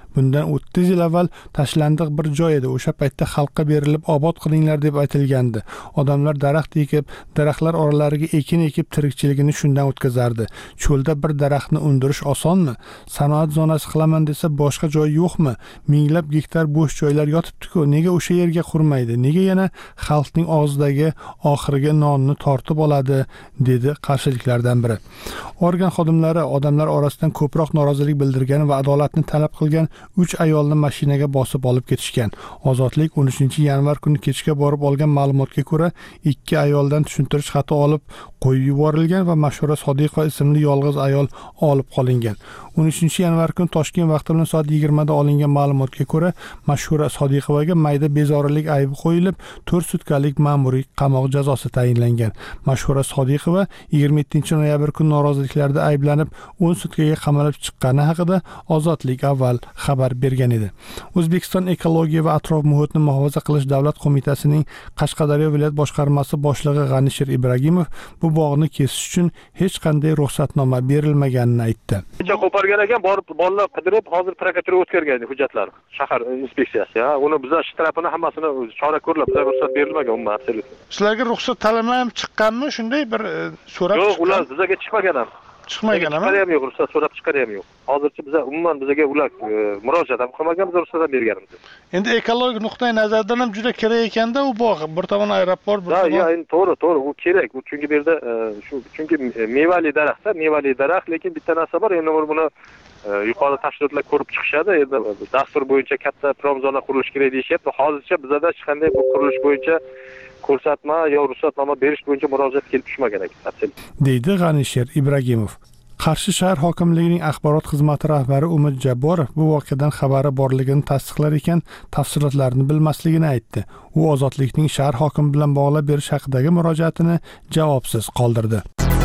Bundan o'ttiz yil avval tashlandiq bir joy edi. O'sha paytda xalqqa berilib obod qilinglar deb aytilgandi. Odamlar daraxt ekib, daraxtlar oralariga ekin ekib tirikchiligini shundan o'tkazardi. Cho'lda bir daraxtni undirish osonmi? Sanoat zonasi qilaman desa boshqa joy yo'qmi? Minglab gektar bo'sh joylar yotibdi-ku. Nega o'sha yerga qurmaydi? Nega yana xalqning og'zidagi oxirgi nonni tortib oladi, dedi qarshiliklardan biri. Organ xodimlari odamlar orasidan ko'proq norozilik bildirgan va adolatni talab qilgan uch ayolni mashinaga bosib olib ketishgan. Ozodlik o'n uchinchi yanvar kuni kechga borib olgan ma'lumotga ko'ra, ikki ayoldan tushuntirish xati olib qo'yib yuborilgan va Mashhura Sodiqova ismli yolg'iz ayol olib qolingan. o'n uchinchi yanvar kuni Toshkent vaqti bilan soat yigirma da olingan ma'lumotga ko'ra, Mashhura Sodiqovaga mayda bezorilik aybi qo'yilib, to'rt sutkalik ma'muriy qamoq jazosi tayinlangan. Mashhura Sodiqova yigirma yettinchi noyabr kuni noroziliklarda ayblanib, o'n sutkaga qamalib chiqqani haqida Ozodlik avval xabar bergan edi. O'zbekiston Ekologiya va atrof muhitni muhofaza qilish davlat qo'mitasining Qashqadaryo viloyat boshqarmasi boshlig'i G'anishir Ibragimov bu bog'ni kesish uchun hech qanday ruxsatnoma berilmaganini aytdi. Qo'pargan ekan, borib bolalar qidirib, hozir prokuratura o'tkazgan hujjatlar, shahar inspeksiyasi. Uni bizlar shtrapini hammasini chora ko'rib, bizga ruxsat berilmagan umuman absolyut. Sizlarga ruxsat talabnoma chiqqanmi? Shunday bir so'rab Yo'q, ular bizga chiqmagan ham. Chiqmagan ham. Chiqaryam yo'q, ruxsat so'rab chiqaryam yo'q. Hozircha biz umuman bizga ular murojaat ham qilmagan, biz ruxsat ham berganmiz. Endi ekologik nuqtai nazardan ham juda kerak ekanda u bog', bir tomon aeroport, bir tomon. Ha, endi to'g'ri, to'g'ri, u kerak. U chunki bu yerda shu chunki mevali daraxt, mevali daraxt, lekin bitta narsa bor, endi buni yuqori tashkilotlar ko'rib chiqishadi. Endi dastur bo'yicha katta prom zona qurilishi kerak deyishyapti. Hozircha bizda hech qanday bu qurilish bo'yicha ko'rsatma yo ruxsatnoma berish bo'yicha murojaat kelib tushmagan ekan. Deydi G'anishir Ibragimov. Qarshi shahar hokimligining axborot xizmati rahbari Umid Jabborov bu voqeadan xabari borligini tasdiqlar ekan, tafsilotlarni bilmasligini aytdi. U Ozodlikning shahar hokimi bilan bog'lab berish haqidagi murojaatini javobsiz qoldirdi.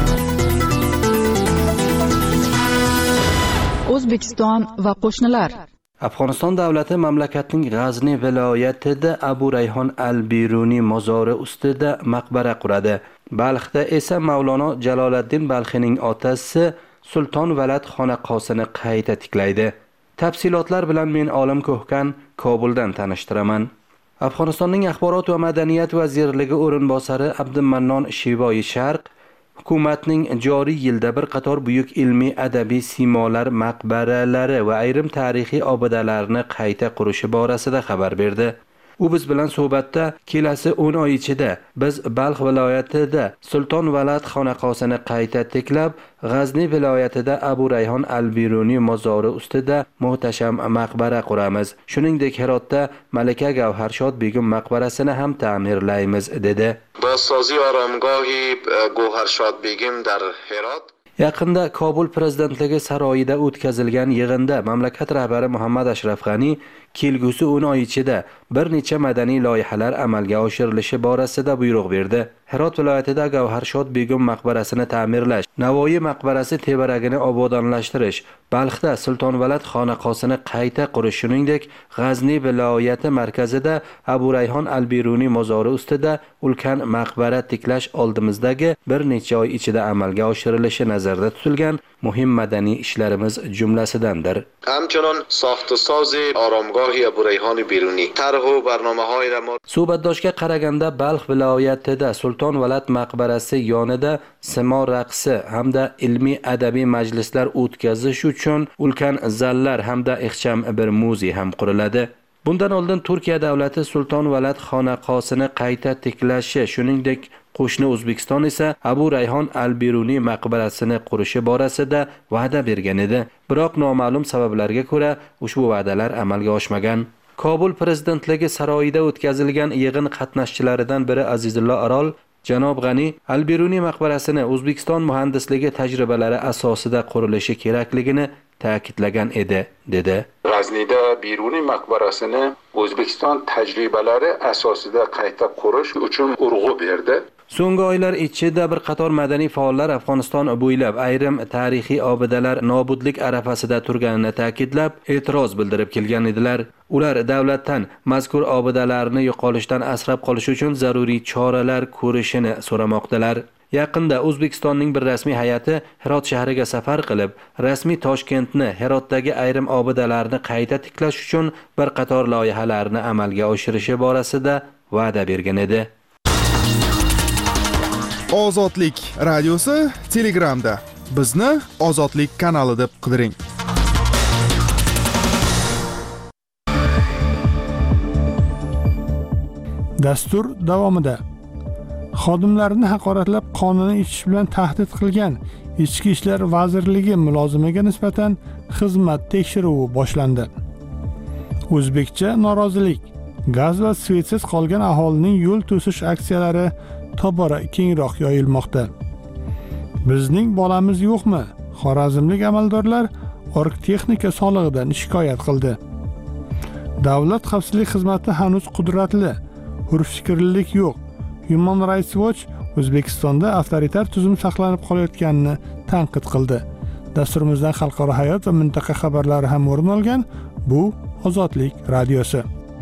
O'zbekiston va qo'shnilar. Afg'oniston davlati mamlakatning G'azni viloyatida Abu Rayhon al-Biruniy mozori ustida maqbara quradi. Balxda esa Mavlono Jaloliddin Balxining otasi Sulton Valad xonaqosini qayta tiklaydi. Tafsilotlar bilan men Olim Ko'hkan Kobuldan tanishtiraman. Afg'onistonning axborot va madaniyat vazirligi o'rinbosari Abdumannon Shivoyi Sharq hukumatning joriy yilda bir qator buyuk ilmiy adabiy simolar maqbaralari va ayrim tarixiy obidalarni qayta qurishi borasida xabar berdi. U biz bilan suhbatda kelasi o'n oy ichida biz Balx viloyatida Sulton Valad xonaqosini qayta tiklab, G'azni viloyatida Abu Rayhon al-Biruniy mozori ustida muhtasham maqbara quramiz. Shuningdek, Herotda Malika Gavharshod begim maqbarasini ham ta'mirlaymiz, dedi. Bozsazi oromgohi Gavharshod begim dar Herot. Yaqinda Kobul prezidentligi saroyida o'tkazilgan yig'inda mamlakat rahbari Muhammad Ashraf G'ani kelgusi o'n oy ichida bir necha madaniy loyihalar amalga oshirilishi borasida buyruq berdi. Herot viloyatida Gavharshod begim maqbarasini ta'mirlash, Navoiy maqbarasi tevaragini obodonlashtirish, Balxda Sulton Valad xonaqosini qayta qurish, shuningdek G'azni viloyati markazida Abu Rayhon al-Biruniy mozori ustida ulkan maqbara tiklash oldimizdagi bir necha oy ichida amalga oshirilishi nazarda tutilgan muhim madaniy ishlarimiz jumlasidandir. Hamchunon soxtasozi oromgohi Abu Rayhon al-Biruniy tarh va barnomahoy ra suhbatdoshga qaraganda Balx viloyatida Sulton Valad maqbarasi yonida simo raqsi hamda ilmiy adabiy majlislar o'tkazish uchun ulkan zallar hamda ixcham bir muzey ham quriladi. Bundan oldin Turkiya davlati Sulton Valad xonaqosini qayta tiklashi, shuningdek qo'shni O'zbekiston esa Abu Rayhon al-Biruniy maqbarasini qurishi borasida va'da bergan edi. Biroq noma'lum sabablarga ko'ra ushbu va'dalar amalga oshmagan. Kobul prezidentligi saroyida o'tkazilgan yig'in qatnashchilaridan biri Azizullo Arol Janob G'ani al-Biruniy maqbarasini O'zbekiston muhandisligi tajribalari asosida qurilishi kerakligini ta'kidlagan edi, dedi. G'aznida Biruniy maqbarasini O'zbekiston tajribalari asosida qayta qurish uchun urg'u berdi. So'nggi oylar ichida bir qator madaniy faollar Afg'oniston bo'ylab ayrim tarixiy obidalar nobudlik arafasida turganini ta'kidlab, e'tiroz bildirib kelgan edilar. Ular davlatdan mazkur obidalarni yo'qolishdan asrab qolish uchun zaruriy choralar ko'rishini so'ramoqdalar. Yaqinda O'zbekistonning bir rasmiy hay'ati Herot shahriga safar qilib, rasmiy Toshkentni, Herotdagi ayrim obidalarni qayta tiklash uchun bir qator loyihalarni amalga oshirishi borasida va'da bergan edi. Ozodlik radiosi Telegramda. Bizni Ozodlik kanali deb qidiring. Dastur davomida xodimlarini haqoratlab qonunni ichish bilan tahdid qilgan Ichki ishlar vazirligi mulozimiga nisbatan xizmat tekshiruvi boshlandi. O'zbekcha norozilik, gaz va svetsiz qolgan aholining yo'l to'sish aksiyalari tobora kengroq yoyilmoqda. Bizning bolamiz yo'qmi? Xorazmlik amaldorlar orgtexnika solig'idan shikoyat qildi. Davlat xavfsizlik xizmati hanuz qudratli, hurfikrlik yo'q. Human Rights Watch O'zbekistonda avtoritar tuzum saqlanib qolayotganini tanqid qildi. Dasturimizdan xalqaro hayot va mintaqa xabarlari ham o'rin olgan. Bu Ozodlik radiosi.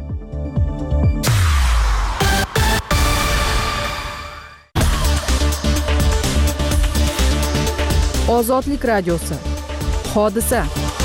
Ozodlik radiosi. Hodisa.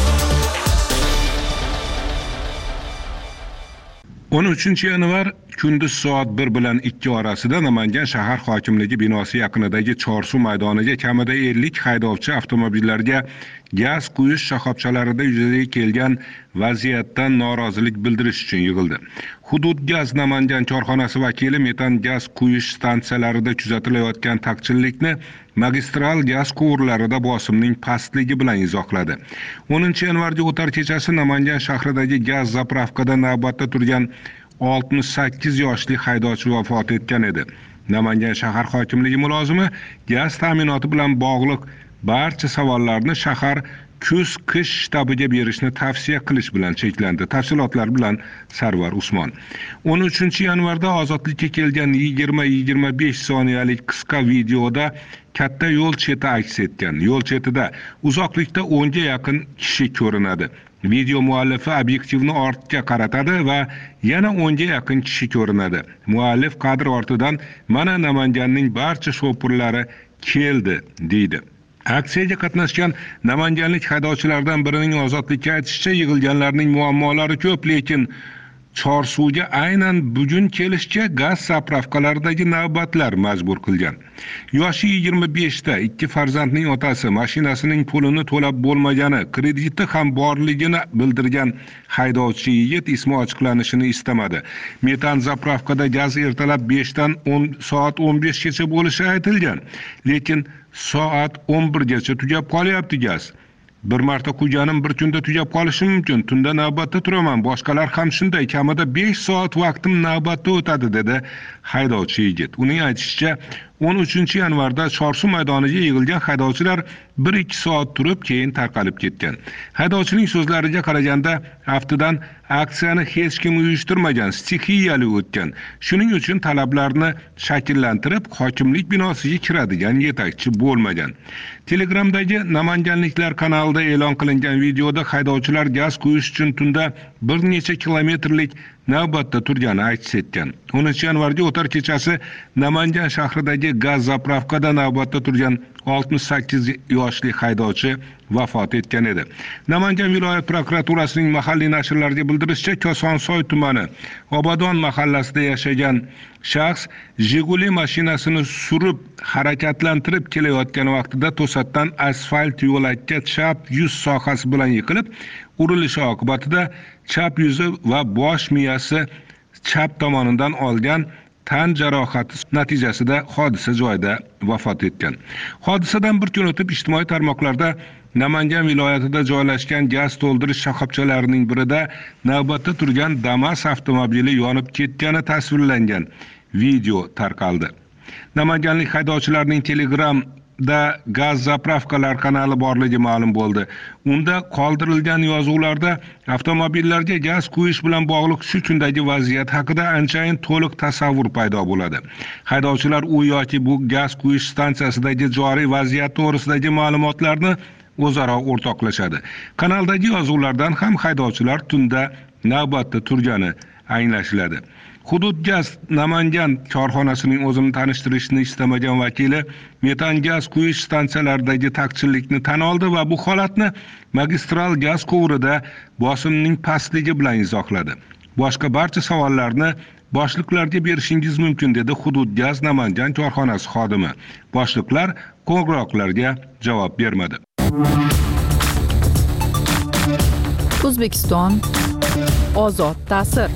o'n uchinchi yanvar kunduz soat bir bilan ikki orasida Namangan shahar hokimligi binosi yaqinidagi Chorsu maydoniga kamida ellik haydovchi avtomobillarga gaz quyish shoxobchalarida yuzaga kelgan vaziyatdan norozilik bildirish uchun yig'ildi. Hudud gaz Namangan korxonasi vakili metan gaz quyish stansiyalarida kuzatilayotgan taqchillikni magistral gaz quvurlarida bosimning pastligi bilan izohladi. o'ninchi yanvarga o'tar kechasi Namangan shahridagi gaz zapravkada navbatda turgan oltmish sakkiz yoshli haydovchi vafot etgan edi. Namangan shahar hokimligi mulozimi gaz ta'minoti bilan bog'liq barcha savollarni shahar kuz-qish shtabiga berishni tavsiya qilish bilan cheklandi. Tafsilotlar bilan Sarvar Usmon. o'n uchinchi yanvarda ozodlikka kelgan yigirma yigirma besh soniyalik qisqa videoda katta yo'l cheti aks etgan. Yo'l chetida uzoqlikda o'nga yaqin kishi ko'rinadi. Video muallifi obyektivni ortga qaratadi va yana o'nga yaqin kishi ko'rinadi. Muallif kadr ortidan mana Namanganning barcha shopurlari keldi deydi. Aksiyaga qatnashgan namanganlik haydovchilardan birining ozodlikka aytishicha, yig'ilganlarning muammolari ko'p, lekin Chorsuga aynan bugun kelishga gaz zapravkalaridagi navbatlar majbur qilgan. Yoshi yigirma beshda ikki farzandning otasi mashinasining pulini to'lab bo'lmagani, krediti ham borligini bildirgan haydovchi yigit ismi ochiqlanishini istamadi. Metan zapravkada gaz ertalab beshdan soat o'n beshgacha bo'lishi aytilgan, lekin soat o'n birgacha tugab qolyapti gaz. Bir marta quyganim bir kunda tugab qolishi mumkin. Tunda navbatda turaman. Boshqalar ham shunday. Kamida besh soat vaqtim navbatda o'tadi dedi haydovchi yigit. Uning aytishicha, o'n uchinchi yanvarda Chorsu maydoniga yig'ilgan haydovchilar bir ikki soat turib keyin tarqalib ketgan. Haydovchining so'zlariga qaraganda, aftidan aksiyani hech kim uyushtirmagan, stixiyali o'tgan. Shuning uchun talablarni shakllantirib, hokimlik binosiga kiradigan yetakchi bo'lmagan. Telegramdagi Namanganliklar kanalida e'lon qilingan videoda haydovchilar gaz quyish uchun tunda bir necha kilometrlik navbatda turgani aks etgan. o'ninchi yanvarga o'tar kechasi Namangan shahridagi gaz zapravkada navbatda turgan oltmish sakkiz yoshli haydovchi vafot etgan edi. Namangan viloyat prokuraturasining mahalliy nashrlarga bildirishicha, Kosonsoy tumani Obodon mahallasida yashagan shaxs Jiguli mashinasini surib harakatlantirib kelayotgan vaqtida to'satdan asfalt yo'lakka chap yuz sohasi bilan yiqilib, urilishi oqibatida chap yuzi va bosh miyasi chap tomonidan olgan tan jarohati natijasida hodisa joyida vafot etgan. Hodisadan bir kun o'tib ijtimoiy tarmoqlarda Namangan viloyatida joylashgan gaz to'ldirish shoxobchalarining birida navbatda turgan Damas avtomobili yonib ketgani tasvirlangan video tarqaldi. Namanganlik haydovchilarning Telegram da gaz zapravkalar kanali borligi ma'lum bo'ldi. Unda qoldirilgan yozuvlarda avtomobillarga gaz quyish bilan bog'liq shu kundagi vaziyat haqida anchayin to'liq tasavvur paydo bo'ladi. Haydovchilar u yoki bu gaz quyish stansiyasidagi joriy vaziyat to'g'risidagi ma'lumotlarni o'zaro o'rtoqlashadi. Kanaldagi yozuvlardan ham haydovchilar tunda navbatda turgani anglashiladi. Hudud gaz Namangan korxonasining o'zini tanishtirishni istamagan vakili metan gaz quyish stansiyalaridagi taqchillikni tan oldi va bu holatni magistral gaz quvurida bosimning pastligi bilan izohladi. Boshqa barcha savollarni boshliqlarga berishingiz mumkin dedi Hudud gaz Namangan korxonasi xodimi. Boshliqlar qo'ng'iroqlarga javob bermadi. O'zbekiston ozod ta'sir.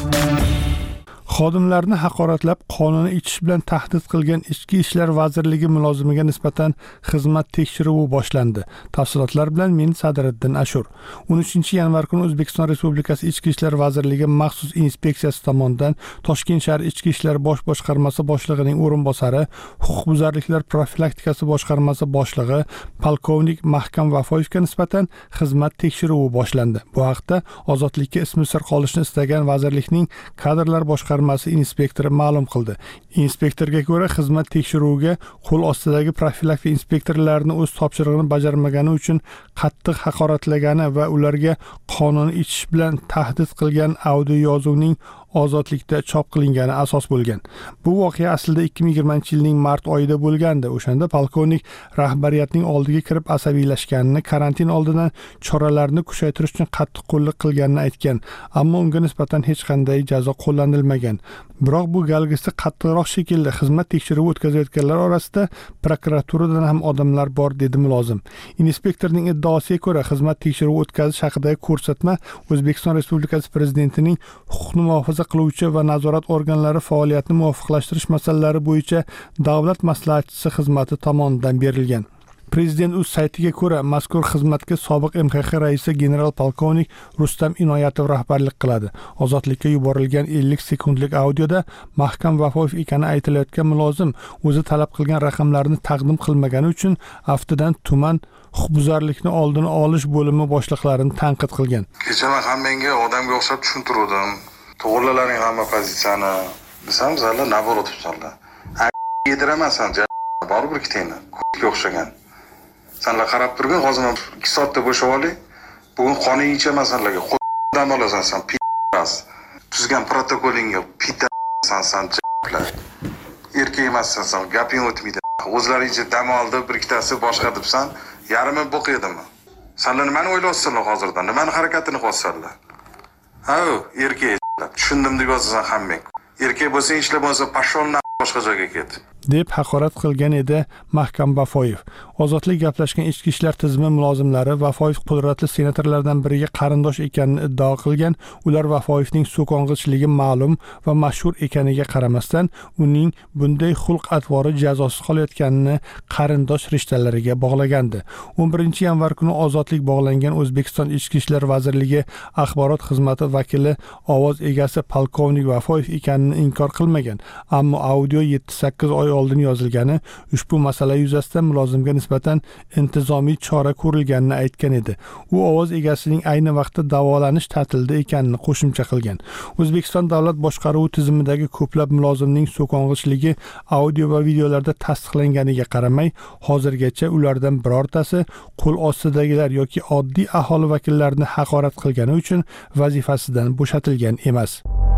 Xodimlarni haqoratlab qonunni ichish bilan tahdid qilgan Ichki ishlar vazirligi mulozimiga nisbatan xizmat tekshiruvi boshlandi. Tafsilotlar bilan men Sadriddin Ashur. o'n uchinchi yanvar kuni O'zbekiston Respublikasi Ichki ishlar vazirligi maxsus inspeksiyasi tomonidan Toshkent shahar Ichki ishlar bosh boshqarmasi boshlig'ining o'rinbosari, huquqbuzarliklar profilaktikasi boshqarmasi boshlig'i polkovnik Mahkam Vafoyevga nisbatan xizmat tekshiruvi boshlandi. Bu haqda ozodlikka ismi sir qolishni istagan vazirlikning kadrlar boshqarmasi inspektori ma'lum qildi. Inspektorga ko'ra, xizmat tekshiruviga qo'l ostidagi profilaktika inspektorlarini o'z topshirig'ini bajarmagani uchun qattiq haqoratlagani va ularga qonunni ichish bilan tahdid qilgan audio yozuvning ozodlikda chop qilingani asos bo'lgan. Bu voqea aslida ikki ming yigirmanchi yilning mart oyida bo'lgandi. O'shanda polkovnik rahbariyatning oldiga kirib asabiylashganini, karantin oldidan choralarni kuchaytirish uchun qattiq qo'llik qilganini aytgan, ammo unga nisbatan hech qanday jazo qo'llanilmagan. Biroq bu galgisi qattiqroq shaklda xizmat tekshiruvi o'tkazayotganlar orasida prokuraturadan ham odamlar bor dedi mulozim. Inspektorning iddaosiga ko'ra, xizmat tekshiruvi o'tkazish haqidagi ko'rsatma O'zbekiston Respublikasi Prezidentining huquqni muhofaza qiluvchi va nazorat organlari faoliyatini muvofiqlashtirish masalalari bo'yicha davlat maslahatchisi xizmati tomonidan berilgan. Prezident o'z saytiga ko'ra, mazkur xizmatga sobiq M X X raisi general polkovnik Rustam Inoyatov rahbarlik qiladi. Ozodlikka yuborilgan ellik sekundlik audioda Mahkam Vafoyev ekani aytilayotgan mulozim o'zi talab qilgan raqamlarni taqdim qilmagani uchun aftidan tuman huquqbuzarlikni oldini olish bo'limi boshliqlarini tanqid qilgan. Kecha men hammangga odamga o'xshab tushuntirdim. To'g'rilaring hamma pozitsiyani desam, sizlar naborot tutsanlar. Yediramasan, baribir ikkitangni ko'kka o'xshagan. Senlar qarab turgin, hozir men ikki soatda bo'shab olay. Bugun qoning ichamasanlarga qo'ydan olasan sen p***as. Tuzgan protokolingga p***san san j***lar. Erkak emassan sen, gaping o'tmaydi. O'zlaringcha dam oldi, bir ikkitasi boshqa debsan, yarimi bo'q edimi? Senlar nimani o'ylayapsizlar hozirdan? Nimani harakatini qilyapsizlar? Ha, erkak tushundim deb yozasan hammang. Erkak bo'lsang ishlab bo'lsa, pasholni boshqa joyga ket. deb haqorat qilgan edi Mahkam Vafoyev. Ozodlik gaplashgan ichki ishlar tizimi mulozimlari Vafoyev qudratli senatorlardan biriga qarindosh ekanini iddao qilgan. Ular Vafoyevning so'kong'ichligi ma'lum va mashhur ekaniga qaramasdan, uning bunday xulq-atvori jazosiz qolayotganini qarindosh rishtalariga bog'lagandi. o'n birinchi yanvar kuni ozodlik bog'langan O'zbekiston Ichki ishlar vazirligi axborot xizmati vakili ovoz egasi polkovnik Vafoyev ekanini inkor qilmagan, ammo audio yetti sakkiz oy oldin yozilgani, ushbu masala yuzasidan mulozimga nisbatan intizomiy chora ko'rilganini aytgan edi. U ovoz egasining ayni vaqtda davolanish ta'tilida ekanini qo'shimcha qilgan. O'zbekiston davlat boshqaruvi tizimidagi ko'plab mulozimning so'kong'ichligi audio va videolarda tasdiqlanganiga qaramay, hozirgacha ulardan birortasi qo'l ostidagilar yoki oddiy aholi vakillarini haqorat qilgani uchun vazifasidan bo'shatilgan emas.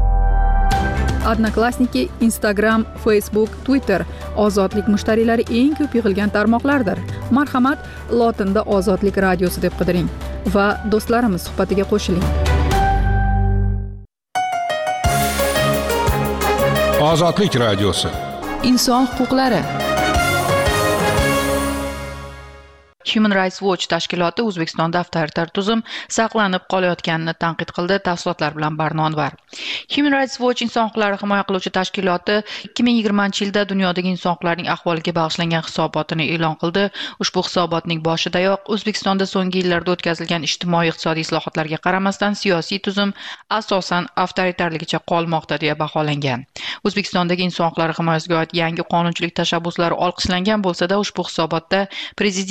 Odnoklassniki, Instagram, Facebook, Twitter ozodlik mushtariylari eng ko'p yig'ilgan tarmoqlardir. Marhamat, lotinda Ozodlik radiosi deb qidiring va do'stlarimiz suhbatiga qo'shiling. Ozodlik radiosi. Inson huquqlari. Human Rights Watch tashkiloti O'zbekistonda avtoritar tuzum saqlanib qolayotganini tanqid qildi. Tafsilotlar bilan Barno Anvar. Human Rights Watch inson huquqlarini himoya qiluvchi tashkiloti ikki ming yigirmanchi yilda dunyodagi inson huquqlarining ahvoliga bag'ishlangan hisobotini e'lon qildi. Ushbu hisobotning boshidayoq O'zbekistonda so'nggi yillarda o'tkazilgan ijtimoiy-iqtisodiy islohotlarga qaramasdan siyosiy tuzum asosan avtoritarligicha qolmoqda deya baholangan. O'zbekistondagi inson huquqlari himoyasiga oid yangi qonunchilik tashabbuslari olqishlangan bo'lsa-da, ushbu hisobotda prezident aytgan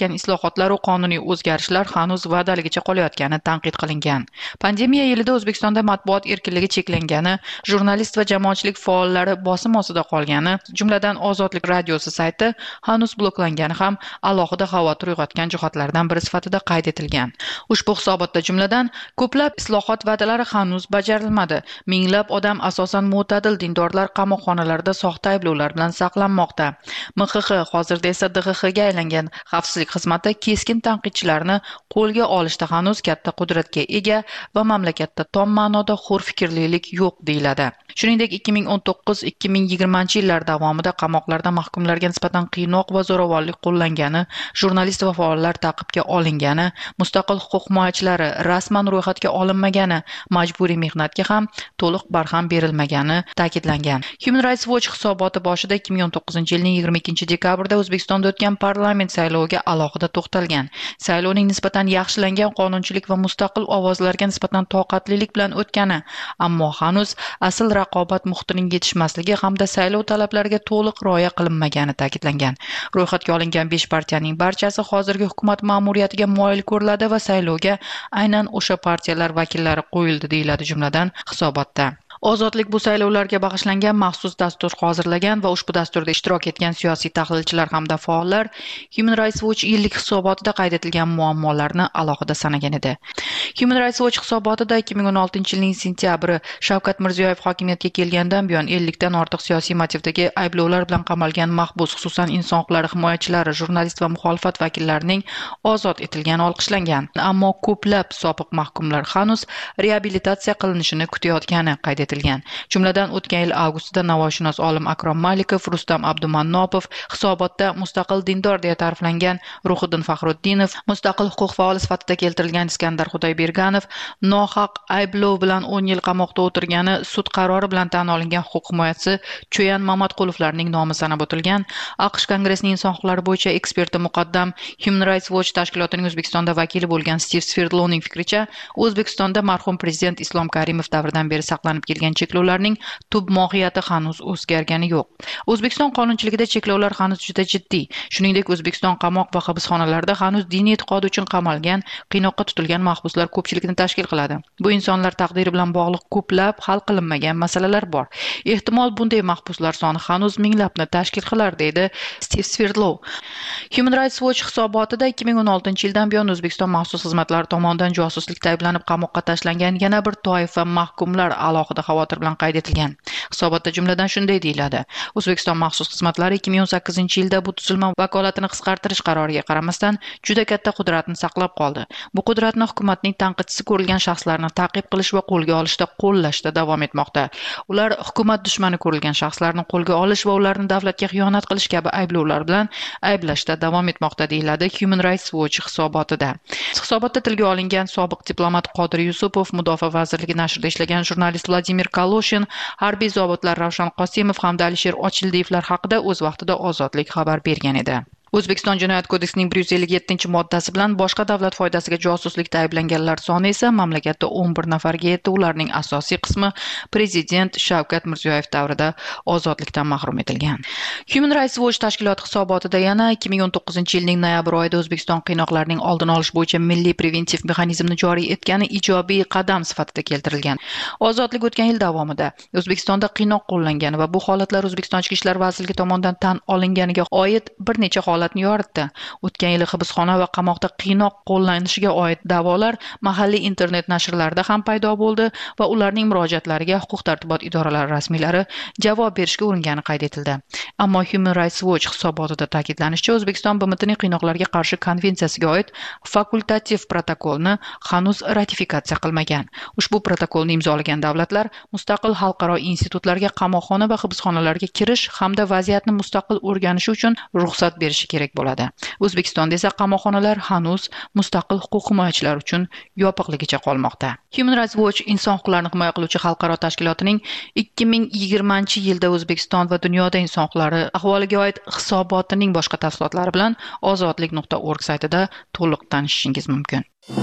kutilayotgan islohotlar va qonuniy o'zgarishlar hanuz va'daligicha qolayotgani tanqid qilingan. Pandemiya yilida O'zbekistonda matbuot erkinligi cheklangani, jurnalist va jamoatchilik faollari bosim ostida qolgani, jumladan Ozodlik radiosi sayti hanuz bloklangani ham alohida xavotir uyg'otgan jihatlardan biri sifatida qayd etilgan. Ushbu hisobotda jumladan ko'plab islohot va'dalari hanuz bajarilmadi. Minglab odam asosan mo'tadil dindorlar qamoqxonalarda soxta ayblovlar bilan saqlanmoqda. M X X hozirda esa D X X ga aylangan xavfsizlik xizmati keskin tanqidchilarni qo'lga olishda hanuz katta qudratga ega va mamlakatda tom ma'noda hur fikrlilik yo'q deyiladi. Shuningdek, ikki ming o'n to'qqiz ikki ming yigirmanchi yillar davomida qamoqlarda mahkumlarga nisbatan qiynoq va zo'ravonlik qo'llangani, jurnalist va faollar ta'qibga olingani, mustaqil huquq himoyachilari rasman ro'yxatga olinmagani, majburiy mehnatga ham to'liq barham berilmagani ta'kidlangan. Human Rights Watch hisoboti boshida ikki ming o'n to'qqizinchi yilning yigirma ikkinchi dekabrda O'zbekistonda o'tgan parlament sayloviga alohida to'xtalgan. Saylovning nisbatan yaxshilangan qonunchilik va mustaqil ovozlarga nisbatan toqatlilik bilan o'tgani, ammo hanuz asl raqobat muhitining yetishmasligi hamda saylov talablariga to'liq rioya qilinmagani ta'kidlangan. Ro'yxatga olingan besh partiyaning barchasi hozirgi hukumat ma'muriyatiga moyil ko'riladi va saylovga aynan o'sha partiyalar vakillari qo'yildi deyiladi jumladan hisobotda. Ozodlik bu saylovlarga bag'ishlangan maxsus dastur hozirlagan va ushbu dasturda ishtirok etgan siyosiy tahlilchilar hamda faollar Human Rights Watch yillik hisobotida qayd etilgan muammolarni alohida sanagan edi. Human Rights Watch hisobotida ikki ming o'n oltinchi yilning sentyabri Shavkat Mirziyoyev hokimiyatga kelgandan buyon ellik dan ortiq siyosiy motivdagi ayblovlar bilan qamalgan mahbus, xususan inson huquqlari himoyachilari, jurnalist va muxolifat vakillarining ozod etilgani olqishlangan. Ammo ko'plab sobiq mahkumlar hanuz reabilitatsiya qilinishini kutayotgani qayd etilgan. Jumladan o'tgan yil avgustida navoiyshunos olim Akrom Malikov, Rustam Abdumannopov, hisobotda mustaqil dindor deya ta'riflangan Ruhiddin Faxruddinov, mustaqil huquq faoli sifatida keltirilgan Iskandar Xudoyberganov, nohaq ayblov bilan o'n yil qamoqda o'tirgani sud qarori bilan tan olingan huquq himoyachisi Cho'yan Mamatqulovlarning nomi sanab o'tilgan. AQSh Kongressining inson huquqlari bo'yicha eksperti muqaddam Human Rights Watch tashkilotining O'zbekistonda vakili bo'lgan Steve Sverdlovning fikricha, O'zbekistonda marhum prezident Islom Karimov davridan beri saqlanib kelgan cheklovlarning tub mohiyati hanuz o'zgargani yo'q. O'zbekiston qonunchiligida cheklovlar hanuz juda jiddiy. Shuningdek, O'zbekiston qamoq va hibsxonalarida hanuz diniy e'tiqodi uchun qamalgan, qiynoqqa tutilgan mahbuslar ko'pchilikni tashkil qiladi. Bu insonlar taqdiri bilan bog'liq ko'plab hal qilinmagan masalalar bor. Ehtimol bunday mahbuslar soni hanuz minglabni tashkil qilar, deydi Steve Sverdlov. Human Rights Watch hisobotida ikki ming o'n oltinchi yildan buyon O'zbekiston maxsus xizmatlari tomonidan josuslikda ayblanib qamoqqa tashlangan yana bir toifa mahkumlar alohida xavotir bilan qayd etilgan. Hisobotda jumladan shunday deyiladi: O'zbekiston maxsus xizmatlari ikki ming o'n sakkizinchi yilda bu tuzilma vakolatini qisqartirish qaroriga qaramasdan juda katta qudratni saqlab qoldi. Bu qudratni hukumatning tanqidchisi ko'rilgan shaxslarni ta'qib qilish va qo'lga olishda qo'llashda davom etmoqda. Ular hukumat dushmani ko'rilgan shaxslarni qo'lga olish va ularni davlatga xiyonat qilish kabi ayblovlar bilan ayblashda davom etmoqda, deyiladi Human Rights Watch hisobotida. Hisobotda tilga olingan sobiq diplomat Qodir Yusupov, Mudofaa vazirligi nashrida ishlagan jurnalist Vladimir Kaloshin, harbiy zobitlar Ravshan Qosimov hamda Alisher Ochildiyevlar haqida o'z vaqtida Ozodlik xabar bergan edi. O'zbekiston Jinoyat kodeksining bir yuz ellik yettinchi moddasi bilan boshqa davlat foydasiga josuslikda ayblanganlar soni esa mamlakatda o'n bir nafarga yetdi. Ularning asosiy qismi prezident Shavkat Mirziyoyev davrida ozodlikdan mahrum etilgan. Human Rights Watch tashkiloti hisobotida yana ikki ming o'n to'qqizinchi yilning noyabr oyida O'zbekiston qiynoqlarning oldini olish bo'yicha milliy preventiv mexanizmni joriy etgani ijobiy qadam sifatida keltirilgan. Ozodlik o'tgan yil davomida O'zbekistonda qiynoq qo'llangani va bu holatlar O'zbekiston Ichki ishlar vazirligi tomonidan tan olinganiga oid bir necha holat yoritdi. O'tgan yili hibsxona va qamoqda qiynoq qo'llanishiga oid da'volar mahalliy internet nashrlarida ham paydo bo'ldi va ularning murojaatlariga huquq-tartibot idoralari rasmiylari javob berishga uringani qayd etildi. Ammo Human Rights Watch hisobotida ta'kidlanishicha, O'zbekiston B M Tning qiynoqlarga qarshi konvensiyasiga oid fakultativ protokolni hanuz ratifikatsiya qilmagan. Ushbu protokolni imzolagan davlatlar mustaqil xalqaro institutlarga qamoqxona va hibsxonalarga kirish hamda vaziyatni mustaqil o'rganish uchun ruxsat berishi kerak bo'ladi. O'zbekistonda esa qamoqxonalar hanuz mustaqil huquq himoyachilari uchun yopiqligicha qolmoqda. Human Rights Watch inson huquqlarini himoya qiluvchi xalqaro tashkilotining ikki ming yigirmanchi yilda O'zbekiston va dunyoda inson huquqlari ahvoliga oid hisobotining boshqa tafsilotlari bilan ozodlik nuqta org saytida to'liq tanishishingiz mumkin.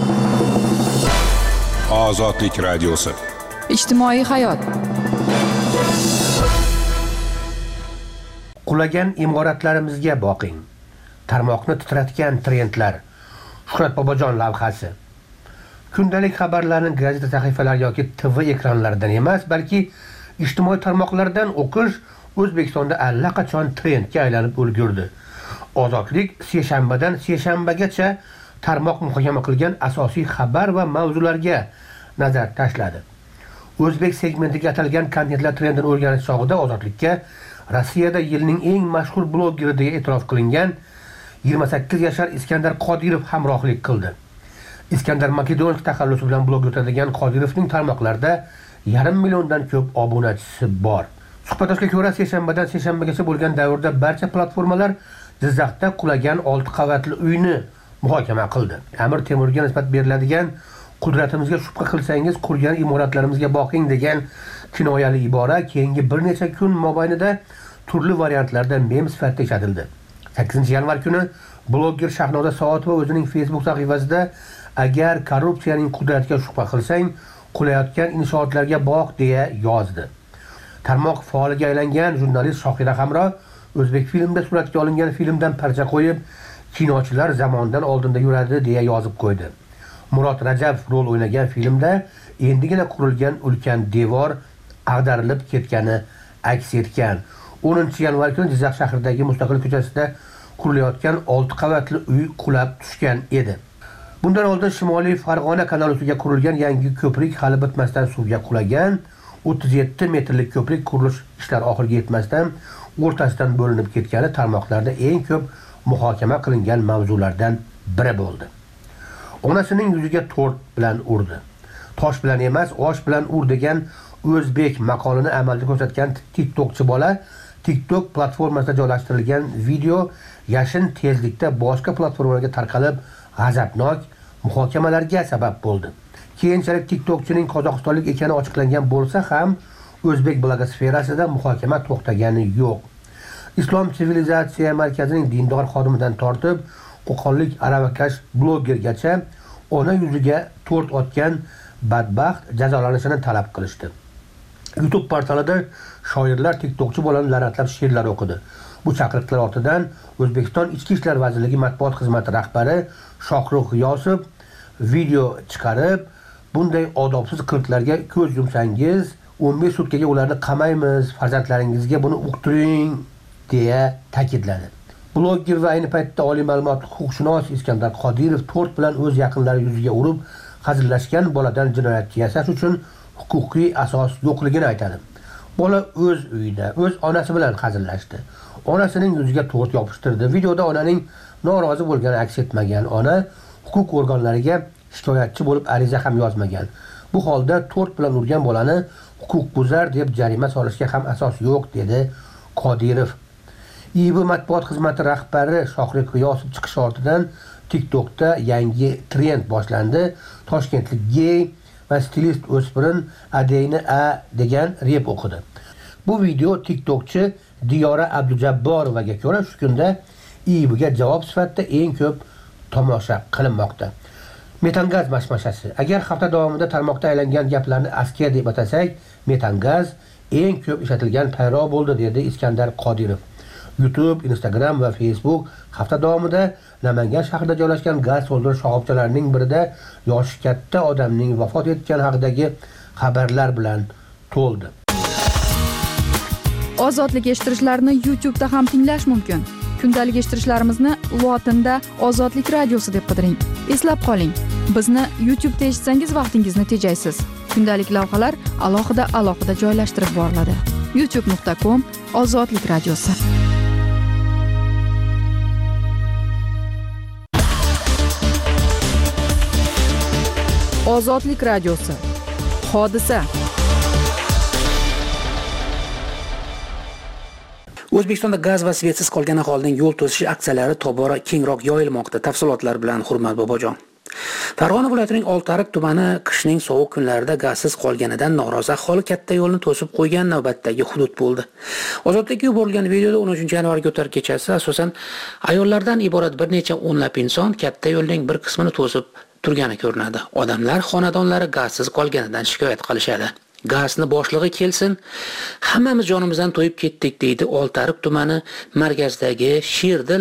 Ozodlik radiosi. Ijtimoiy hayot. Qulagan imoratlarimizga boqing. Tarmoqni titratgan trendlar. Shuhrat Bobojon lavhasi. Kundalik xabarlarni gazeta sahifalari yoki T V ekranlaridan emas, balki ijtimoiy tarmoqlardan o'qish O'zbekistonda allaqachon trendga aylanib ulgurdi. Ozodlik seshanbadan seshanbagacha tarmoq muhokama qilgan asosiy xabar va mavzularga nazar tashladi. O'zbek segmentiga atalgan kontentlar trendini o'rganish chog'ida Ozodlikka Rossiyada yilning eng mashhur blogeri deya e'tirof qilingan yigirma sakkiz yashar Iskandar Qodirov hamrohlik qildi. Iskandar Makedonsk taxallusi bilan blog yuritadigan Qodirovning tarmoqlarda yarim milliondan ko'p obunachisi bor. Suhbatdoshga ko'ra, seshanbadan seshanbagacha bo'lgan davrda barcha platformalar Jizzaxda qulagan olti qavatli uyni muhokama qildi. Amir Temurga nisbat beriladigan "Qudratimizga shubha qilsangiz, qurgan imoratlarimizga boqing" degan kinoyali ibora keyingi bir necha kun mobaynida turli variantlarda mem sifatida ishlatildi. sakkizinchi yanvar kuni blogger Shahnoza Soatova o'zining Facebook sahifasida "Agar korrupsiyaning qudratiga shubha qilsang, qulayotgan inshootlarga boq" deya yozdi. Tarmoq faoliga aylangan jurnalist Shohira Hamro O'zbek filmda suratga olingan filmdan parcha qo'yib, kinochilar zamondan oldinda yuradi deya yozib qo'ydi. Murod Rajabov rol o'ynagan filmda endigina qurilgan ulkan devor ag'darilib ketgani aks etgan. o'ninchi yanvar kuni Jizzax shahridagi Mustaqil ko'chasida qurilayotgan olti qavatli uy qulab tushgan edi. Bundan oldin Shimoliy Farg'ona kanali ustiga qurilgan yangi ko'prik hali bitmasdan suvga qulagan. o'ttiz yetti metrlik ko'prik qurilish ishlari oxiriga yetmasdan o'rtasidan bo'linib ketgani tarmoqlarda eng ko'p muhokama qilingan mavzulardan biri bo'ldi. Onasining yuziga to'rt bilan urdi. Tosh bilan emas, osh bilan ur degan o'zbek maqolini amalda ko'rsatgan TikTokchi bola TikTok platformasida joylashtirilgan video yashin tezlikda boshqa platformalarga tarqalib, g'azabnok muhokamalarga sabab bo'ldi. Keyinchalik TikTokchining Qozog'istonlik ekani ochiqlangan bo'lsa ham, o'zbek blogosferasida muhokama to'xtagani yo'q. Islom sivilizatsiya markazining dindor xodimidan tortib, qo'qonlik aravakash bloggergacha ona yuziga to'rt otgan badbaxt jazolanishini talab qilishdi. YouTube portalida shoirlar TikTokchi bolani la'natlab she'rlar o'qidi. Bu chaqiriqlar ortidan O'zbekiston Ichki ishlar vazirligi matbuot xizmati rahbari Shohruh G'iyosov video chiqarib, bunday odobsiz qilqlarga ko'z yumsangiz, o'n besh sutkaga ularni qamaymiz, farzandlaringizga buni uqtiring deya ta'kidladi. Blogger va ayni paytda oliy ma'lumotli huquqshunos Iskandar Qodirov to'rt bilan o'z yaqinlari yuziga urib, hazillashgan boladan jinoyatchi yasash uchun huquqiy asos yo'qligini aytadi. Bola o'z uyida, o'z onasi bilan hazillashdi. Onasining yuziga to'rt yopishtirdi. Videoda onaning norozi bo'lgani aks etmagan. Ona huquq organlariga shikoyatchi bo'lib ariza ham yozmagan. Bu holda to'rt bilan urgan bolani huquqbuzar deb jarima solishga ham asos yo'q, dedi Qodirov. I B matbuot xizmati rahbari Shohruh G'iyosov chiqish ortidan TikTokda yangi trend boshlandi. Toshkentlik gey va stilist o'spirin Adeyni A degan rep o'qidi. Bu video TikTokchi Diyora Abdujabborovaga ko'ra shu kunda I B ga javob sifatida eng ko'p tomosha qilinmoqda. Metangaz mashmashasi. Agar hafta davomida tarmoqda aylangan gaplarni askiya deb atasak, metangaz eng ko'p ishlatilgan payro bo'ldi, dedi Iskandar Qodirov. YouTube, Instagram va Facebook hafta davomida Namangan shahrida joylashgan gaz to'ldirish shoxobchalarining birida yoshi katta odamning vafot etgani haqidagi xabarlar bilan to'ldi. Ozodlik eshittirishlarni YouTube'da ham tinglash mumkin. Kundalik eshittirishlarimizni lotinda Ozodlik radiosi deb qidiring. Eslab qoling, bizni YouTube'da eshitsangiz vaqtingizni tejaysiz. Kundalik lavhalar alohida alohida joylashtirib boriladi. youtube nuqta com Ozodlik radiosi. Ozodlik radiosi. Hodisa. O'zbekistonda gaz va svetsiz qolgan aholining yo'l to'sish aksiyalari tobora kengroq yoyilmoqda. Tafsilotlar bilan Hurmat Bobojon. Farg'ona viloyatining Oltiariq tumani qishning sovuq kunlarida gazsiz qolganidan norozi aholi katta yo'lni to'sib qo'ygan navbatdagi hudud bo'ldi. Ozodlikka yuborilgan videoda o'n uchinchi yanvar ko'tar kechasi asosan ayollardan iborat bir necha o'nlab inson katta yo'lning bir qismini to'sib turgani ko'rinadi. Odamlar xonadonlari gazsiz qolganidan shikoyat qilishadi. Gazni boshlig'i kelsin, hammamiz jonimizdan to'yib ketdik, deydi Oltiariq tumani markazidagi Sherdil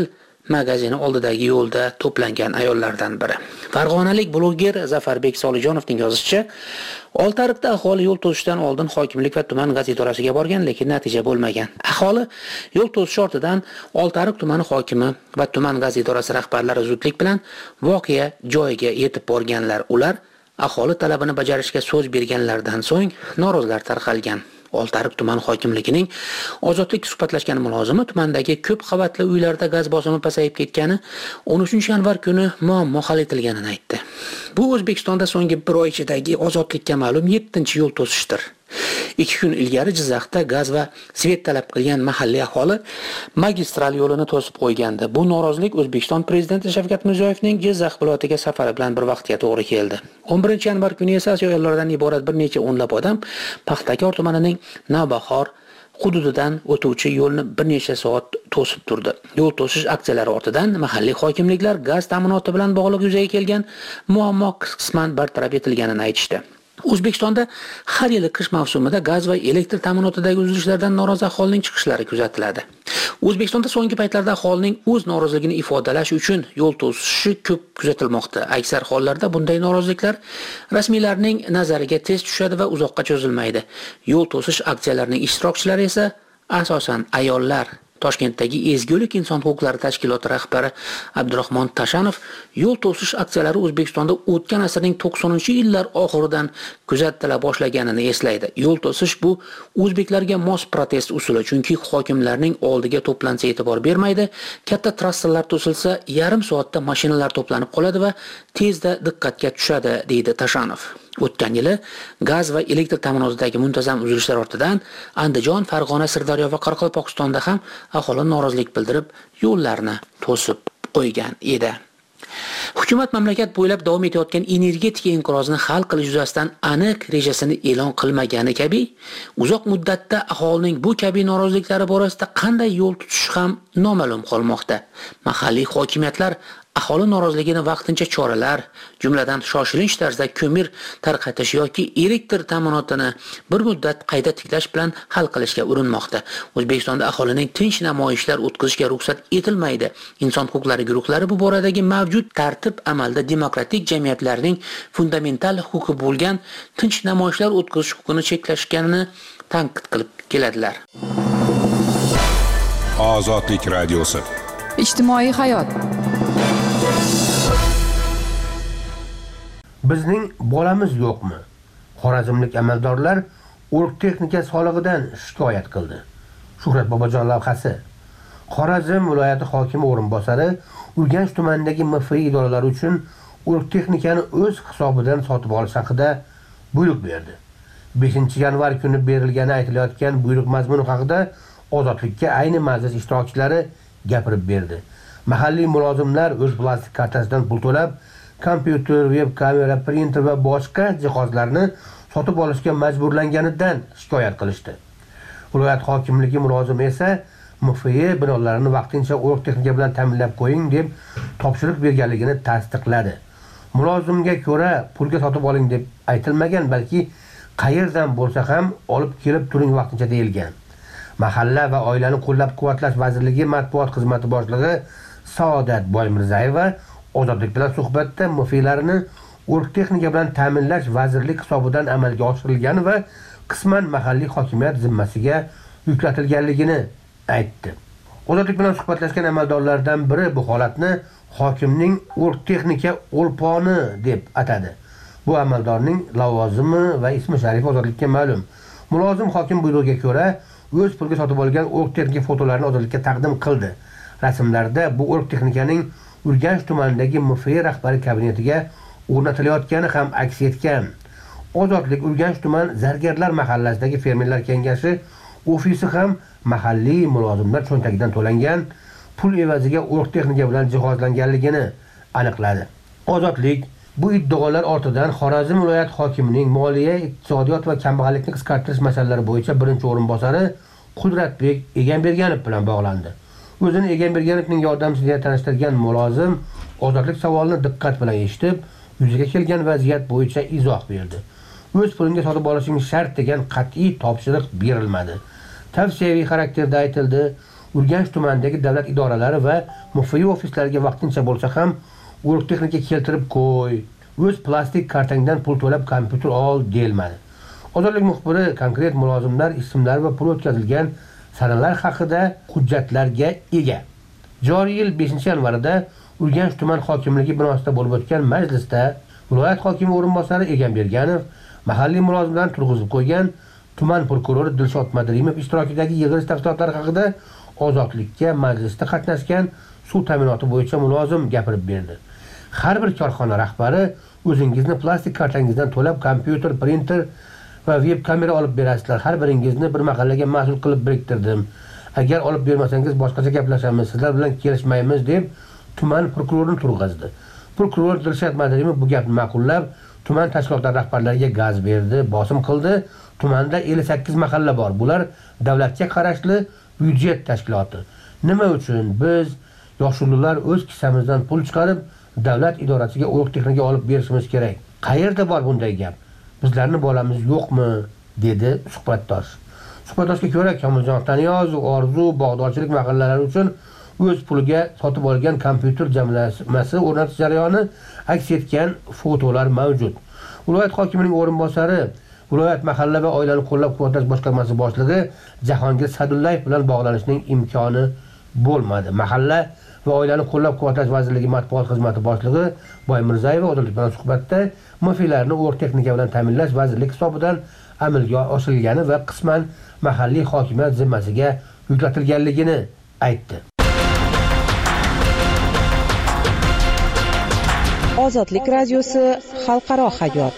magazini oldidagi yo'lda to'plangan ayollardan biri. Farg'onalik bloger Zafarbek Solijonovning yozishicha, Oltiariqda aholi yo'l to'sishdan oldin hokimlik va tuman gaz idorasiga borgan, lekin natija bo'lmagan. Aholi yo'l to'sish ortidan Oltiariq tumani hokimi va tuman gaz idorasi rahbarlari zudlik bilan voqea joyiga yetib borganlar. Ular aholi talabini bajarishga so'z berganlardan so'ng norozilar tarqalgan. Oltiariq tuman hokimligining Ozodlik suhbatlashgan mulozimi tumandagi ko'p qavatli uylarda gaz bosimi pasayib ketgani o'n uchinchi yanvar kuni muammo hal etilganini aytdi. Bu O'zbekistonda so'nggi bir oy ichidagi ozodlikka ma'lum yettinchi yo'l to'sishdir. ikki kun ilgari Jizzaxda gaz va svet talab qilgan mahalliy aholi magistral yo'lini to'sib qo'ygandi. Bu norozilik O'zbekiston prezidenti Shavkat Mirziyoyevning Jizzax viloyatiga safari bilan bir vaqtga to'g'ri keldi. o'n birinchi yanvar kuni esa ayollardan iborat bir necha o'nlab odam Paxtakor tumanining Navbahor hududidan o'tuvchi yo'lni bir necha soat to'sib turdi. Yo'l to'sish aksiyalari ortidan mahalliy hokimliklar gaz ta'minoti bilan bog'liq yuzaga kelgan muammo qisman bartaraf etilganini aytishdi. O'zbekistonda har yili qish mavsumida gaz va elektr ta'minotidagi uzilishlardan norozi aholining chiqishlari kuzatiladi. O'zbekistonda so'nggi paytlarda aholining o'z noroziligini ifodalash uchun yo'l to'sishi ko'p kuzatilmoqda. Aksar hollarda bunday noroziliklar rasmiylarning nazariga tez tushadi va uzoqqa cho'zilmaydi. Yo'l to'sish aksiyalarining ishtirokchilari esa asosan ayollar. Toshkentdagi Ezgulik inson huquqlari tashkiloti rahbari Abdurahmon Tashanov yo'l to'sish aksiyalari O'zbekistonda o'tgan asrning to'qsoninchi yillar oxiridan kuzatila boshlaganini eslaydi. Yo'l to'sish bu o'zbeklarga mos protest usuli, chunki hokimlarning oldiga to'plansa e'tibor bermaydi. Katta trassalar to'silsa, yarim soatda mashinalar to'planib qoladi va tezda diqqatga tushadi, deydi Tashanov. O'tgan yili gaz va elektr ta'minotidagi muntazam uzilishlar ortidan Andijon, Farg'ona, Sirdaryo va Qoraqalpog'istonda ham aholi norozilik bildirib, yo'llarni to'sib qo'ygan edi. Hukumat mamlakat bo'ylab davom etayotgan energetika inqirozini hal qilish yuzasidan aniq rejasini e'lon qilmagani kabi, uzoq muddatda aholining bu kabi noroziliklari borasida qanday yo'l tutish ham noma'lum qolmoqda. Mahalliy hokimiyatlar aholi noroziligini vaqtincha choralar, jumladan shoshilinch tarzda ko'mir tarqatish yoki elektr ta'minotini bir muddat qayta tiklash bilan hal qilishga urinmoqda. O'zbekistonda aholining tinch namoyishlar o'tkazishga ruxsat etilmaydi. Inson huquqlari guruhlari bu boradagi mavjud tartib amalda demokratik jamiyatlarning fundamental huquqi bo'lgan tinch namoyishlar o'tkazish huquqini cheklashganini tanqid qilib keladilar. Ozodlik radiosi. Ijtimoiy hayot. Bizning bolamiz yo'qmi? Xorazmlik amaldorlar o'rk texnika solig'idan shikoyat qildi. Shuhrat Bobojon lavhasi. Xorazm viloyati hokimi o'rinbosari Urganch tumanidagi M F I idoralari uchun o'rk texnikani o'z hisobidan sotib olish haqida buyruq berdi. beshinchi yanvar kuni berilgani aytilayotgan buyruq mazmuni haqida Ozodlikka ayni majlis ishtirokchilari gapirib berdi. Mahalliy mulozimlar o'z plastik kartasidan pul to'lab, kompyuter, web kamera, printer va boshqa jihozlarni sotib olishga majburlanganidan shikoyat qilishdi. Viloyat hokimligi mulozimi esa M F I binolarini vaqtincha o'rk texnika bilan ta'minlab qo'ying deb topshiriq berganligini tasdiqladi. Mulozimga ko'ra pulga sotib oling deb aytilmagan, balki qayerdan bo'lsa ham olib kelib turing vaqtincha deyilgan. Mahalla va oilani qo'llab-quvvatlash vazirligi matbuot xizmati boshlig'i Saodat Boymirzayeva Ozodlik bilan suhbatda M F I'larini o'rk texnika bilan ta'minlash vazirlik hisobidan amalga oshirilgani va qisman mahalliy hokimiyat zimmasiga yuklatilganligini aytdi. Ozodlik bilan suhbatlashgan amaldorlardan biri bu holatni hokimning o'rk texnika o'lponi deb atadi. Bu amaldorning lavozimi va ismi sharifi Ozodlikka ma'lum. Mulozim hokim buyrug'iga ko'ra o'z pulga sotib olgan o'rk texnika fotolarini Ozodlikka taqdim qildi. Rasmlarda bu o'rk texnikaning Urganch tumanidagi M F I rahbari kabinetiga o'rnatilayotgani ham aks etgan. Ozodlik Urganch tuman Zargarlar mahallasidagi fermerlar kengashi ofisi ham mahalliy mulozimlar cho'ntagidan to'langan pul evaziga o'rk texnika bilan jihozlanganligini aniqladi. Ozodlik bu iddaolar ortidan Xorazm viloyat hokimining moliya, iqtisodiyot va kambag'allikni qisqartirish masalalari bo'yicha birinchi o'rinbosari Qudratbek Egamberganov bilan bog'landi. O'zini Egamberganovning yordamchisiga tanishtirgan mulozim Ozodlik savolini diqqat bilan eshitib, yuzaga kelgan vaziyat bo'yicha izoh berdi. O'z pulingga sotib olishing shart degan qat'iy topshiriq berilmadi. Tavsiyaviy xarakterda aytildi. Urganch tumanidagi davlat idoralari va muhofizat ofislariga vaqtincha bo'lsa ham urug' texnika keltirib qo'y, o'z plastik kartangdan pul to'lab kompyuter ol deyilmadi. Ozodlik muxbiri konkret mulozimlar ismlari va pul o'tkazilgan sanalar haqida hujjatlarga ega. Joriy yil beshinchi yanvarida Urganch tuman hokimligi binosida bo'lib o'tgan majlisda viloyat hokimi o'rinbosari Egamberganov mahalliy mulozimlarni turg'izib qo'ygan tuman prokurori Dilshod Madrimov ishtirokidagi yig'ilish tafsilotlari haqida Ozodlikka majlisda qatnashgan suv ta'minoti bo'yicha mulozim gapirib berdi. Har bir korxona rahbari o'zingizni plastik kartangizdan to'lab kompyuter, printer va web kamera olib berasizlar. Har biringizni bir mahallaga mas'ul qilib biriktirdim. Agar olib bermasangiz boshqacha gaplashamiz, sizlar bilan kelishmaymiz deb tuman prokurorini turg'azdi. Prokuror Dilshod Madrimov bu gapni ma'qullab, tuman tashkilotlari rahbarlariga gaz berdi, bosim qildi. Tumanda ellik sakkiz mahalla bor. Bular davlatga qarashli byudjet tashkiloti. Nima uchun biz yoshullar o'z kissamizdan pul chiqarib davlat idorasiga urug' texnika olib berishimiz kerak? Qayerda bor bunday gap? Bizlarni bolamiz yo'qmi? Dedi suhbatdosh. Suhbatdoshga ko'ra, Komiljon Taniyozov Orzu bog'dorchilik mahallalari uchun o'z puliga sotib olgan kompyuter jamlanmasi o'rnatish jarayoni aks etgan fotolar mavjud. Viloyat hokimining o'rinbosari, viloyat mahalla va oilani qo'llab-quvvatlash boshqarmasi boshlig'i Jahongir Sadullayev bilan bog'lanishning imkoni bo'lmadi. Mahalla va oilani qo'llab-quvvatlash vazirligi matbuot xizmati boshlig'i Boymirzayev Ozodlik bilan suhbatda muhofizlarni urug' texnika bilan ta'minlash vazirlik hisobidan amalga oshirilgani va qisman mahalliy hokimiyat zimmasiga yuklatilganligini aytdi. Ozodlik radiosi xalqaro hayot.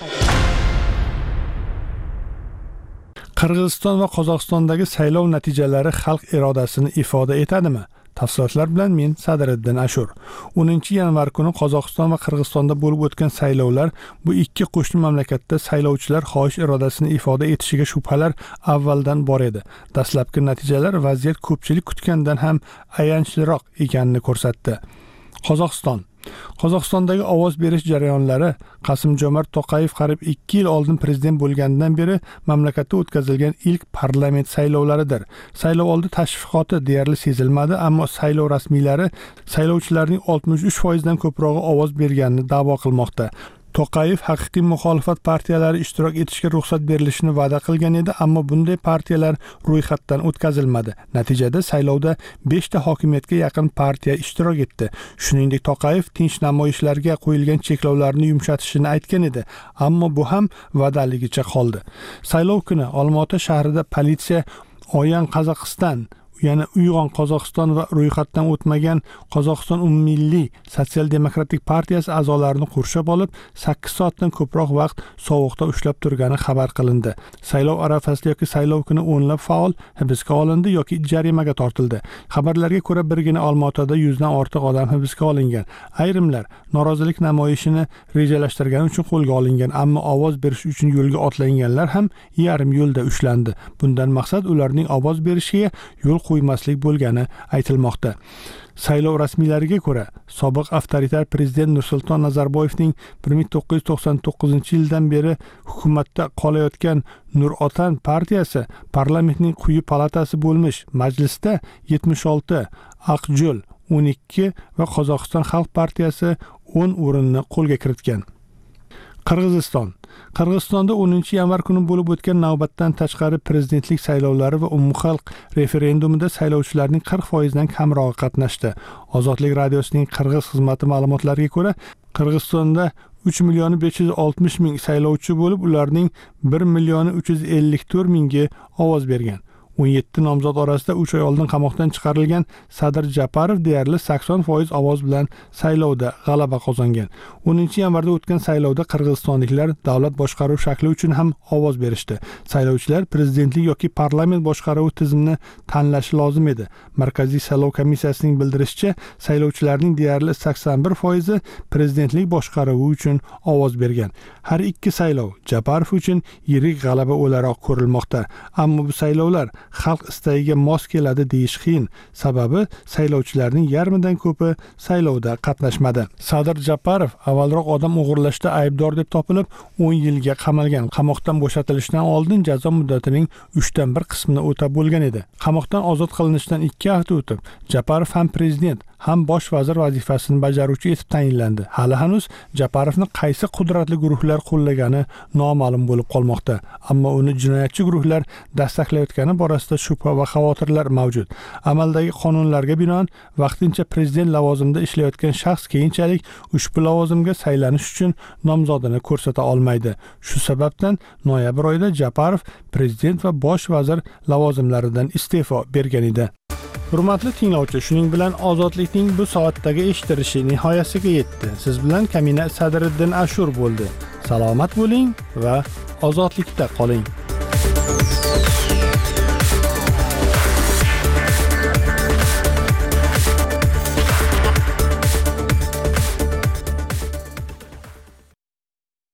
Qirg'iziston va Qozog'istondagi saylov natijalari xalq irodasini ifoda etadimi? Tafsilotlar bilan men Sadriddin Ashur. o'ninchi yanvar kuni Qozog'iston va Qirg'izistonda bo'lib o'tgan saylovlar bu ikki qo'shni mamlakatda saylovchilar xohish irodasini ifoda etishiga shubhalar avvaldan bor edi. Dastlabki natijalar vaziyat ko'pchilik kutgandan ham ayanchliroq ekanini ko'rsatdi. Qozog'iston Qozog'istondagi ovoz berish jarayonlari Qasim-Jomart To'qayev qariyb ikki yil oldin prezident bo'lganidan beri mamlakatda o'tkazilgan ilk parlament saylovlaridir. Saylovoldi tashviqoti deyarli sezilmadi, ammo saylov rasmiylari saylovchilarning oltmish uch foiz dan ko'prog'i ovoz berganini da'vo qilmoqda. To'qayev haqiqiy muxolifat partiyalari ishtirok etishga ruxsat berilishini va'da qilgan edi, ammo bunday partiyalar ro'yxatdan o'tkazilmadi. Natijada saylovda besh ta hokimiyatga yaqin partiya ishtirok etdi. Shuningdek, To'qayev tinch namoyishlarga qo'yilgan cheklovlarni yumshatishini aytgan edi, ammo bu ham va'daligicha qoldi. Saylov kuni Olmaota shahrida politsiya Oyan Qozog'iston, ya'ni Uyg'on Qozog'iston va ro'yxatdan o'tmagan Qozog'iston umummilliy sotsial-demokratik partiyasi a'zolarini qurshab olib, sakkiz soatdan ko'proq vaqt sovuqda ushlab turgani xabar qilindi. Saylov arafasida yoki saylov kuni o'nlab faol hibsga olindi yoki jarimaga tortildi. Xabarlarga ko'ra, birgina Olmaotada yuzdan ortiq odam hibsga olingan. Ayrimlar norozilik namoyishini rejalashtirgani uchun qo'lga olingan, ammo ovoz berish uchun yo'lga otlanganlar ham yarim yo'lda ushlandi. Bundan maqsad ularning ovoz berishiga yo'l qo'ymaslik bo'lgani aytilmoqda. Saylov rasmiylariga ko'ra, sobiq avtoritar prezident Nursulton Nazarboyevning bir ming to'qqiz yuz to'qson to'qqizinchi yildan beri hukumatda qolayotgan Nur Otan partiyasi parlamentning quyi palatasi bo'lmish majlisda yetmish olti, Aqjo'l o'n ikki va Qozog'iston xalq partiyasi o'n o'rinni qo'lga kiritgan. Qirg'iziston Qirg'izistonda o'ninchi yanvar kuni bo'lib o'tgan navbatdan tashqari prezidentlik saylovlari va umumxalq referendumida saylovchilarning qirq foiz dan kamrog'i qatnashdi. Ozodlik radiosining Qirg'iz xizmati ma'lumotlariga ko'ra, Qirg'izistonda uch million besh yuz oltmish ming saylovchi bo'lib, ularning bir million uch yuz ellik to'rt mingi ovoz bergan. o'n yetti nomzod orasida uch oy oldin qamoqdan chiqarilgan Sadir Japarov deyarli sakson foiz ovoz bilan saylovda g'alaba qozongan. o'ninchi yanvarda o'tgan saylovda qirg'izistonliklar davlat boshqaruv shakli uchun ham ovoz berishdi. Saylovchilar prezidentlik yoki parlament boshqaruvi tizimini tanlashi lozim edi. Markaziy saylov komissiyasining bildirishicha, saylovchilarning deyarli sakson bir foizi prezidentlik boshqaruvi uchun ovoz bergan. Har ikki saylov Japarov uchun yirik g'alaba o'laroq ko'rilmoqda. Ammo bu saylovlar xalq istagiga mos keladi deyish qiyin. Sababi saylovchilarning yarmidan ko'pi saylovda qatnashmadi. Sadir Japarov avvalroq odam o'g'irlashda aybdor deb topilib, o'n yilga qamalgan. Qamoqdan bo'shatilishdan oldin jazo muddatining uchdan bir qismini o'tab bo'lgan edi. Qamoqdan ozod qilinishdan ikki hafta o'tib, Japarov ham prezident, ham bosh vazir vazifasini bajaruvchi etib tayinlandi. Hali hanuz Japarovni qaysi qudratli guruhlar qo'llagani noma'lum bo'lib qolmoqda. Ammo uni jinoyatchi guruhlar dastaklayotgani borasida shubha va xavotirlar mavjud. Amaldagi qonunlarga binoan vaqtincha prezident lavozimida ishlayotgan shaxs keyinchalik ushbu lavozimga saylanish uchun nomzodini ko'rsata olmaydi. Shu sababdan noyabr oyida Japarov prezident va bosh vazir lavozimlaridan iste'fo bergan edi. Hurmatli tinglovchi, shuning bilan ozodlikning bu soatdagi eshitilishi nihoyasiga yetdi. Siz bilan Kamina Sadiriddin Ashur bo'ldi. Salomat bo'ling va ozodlikda qoling.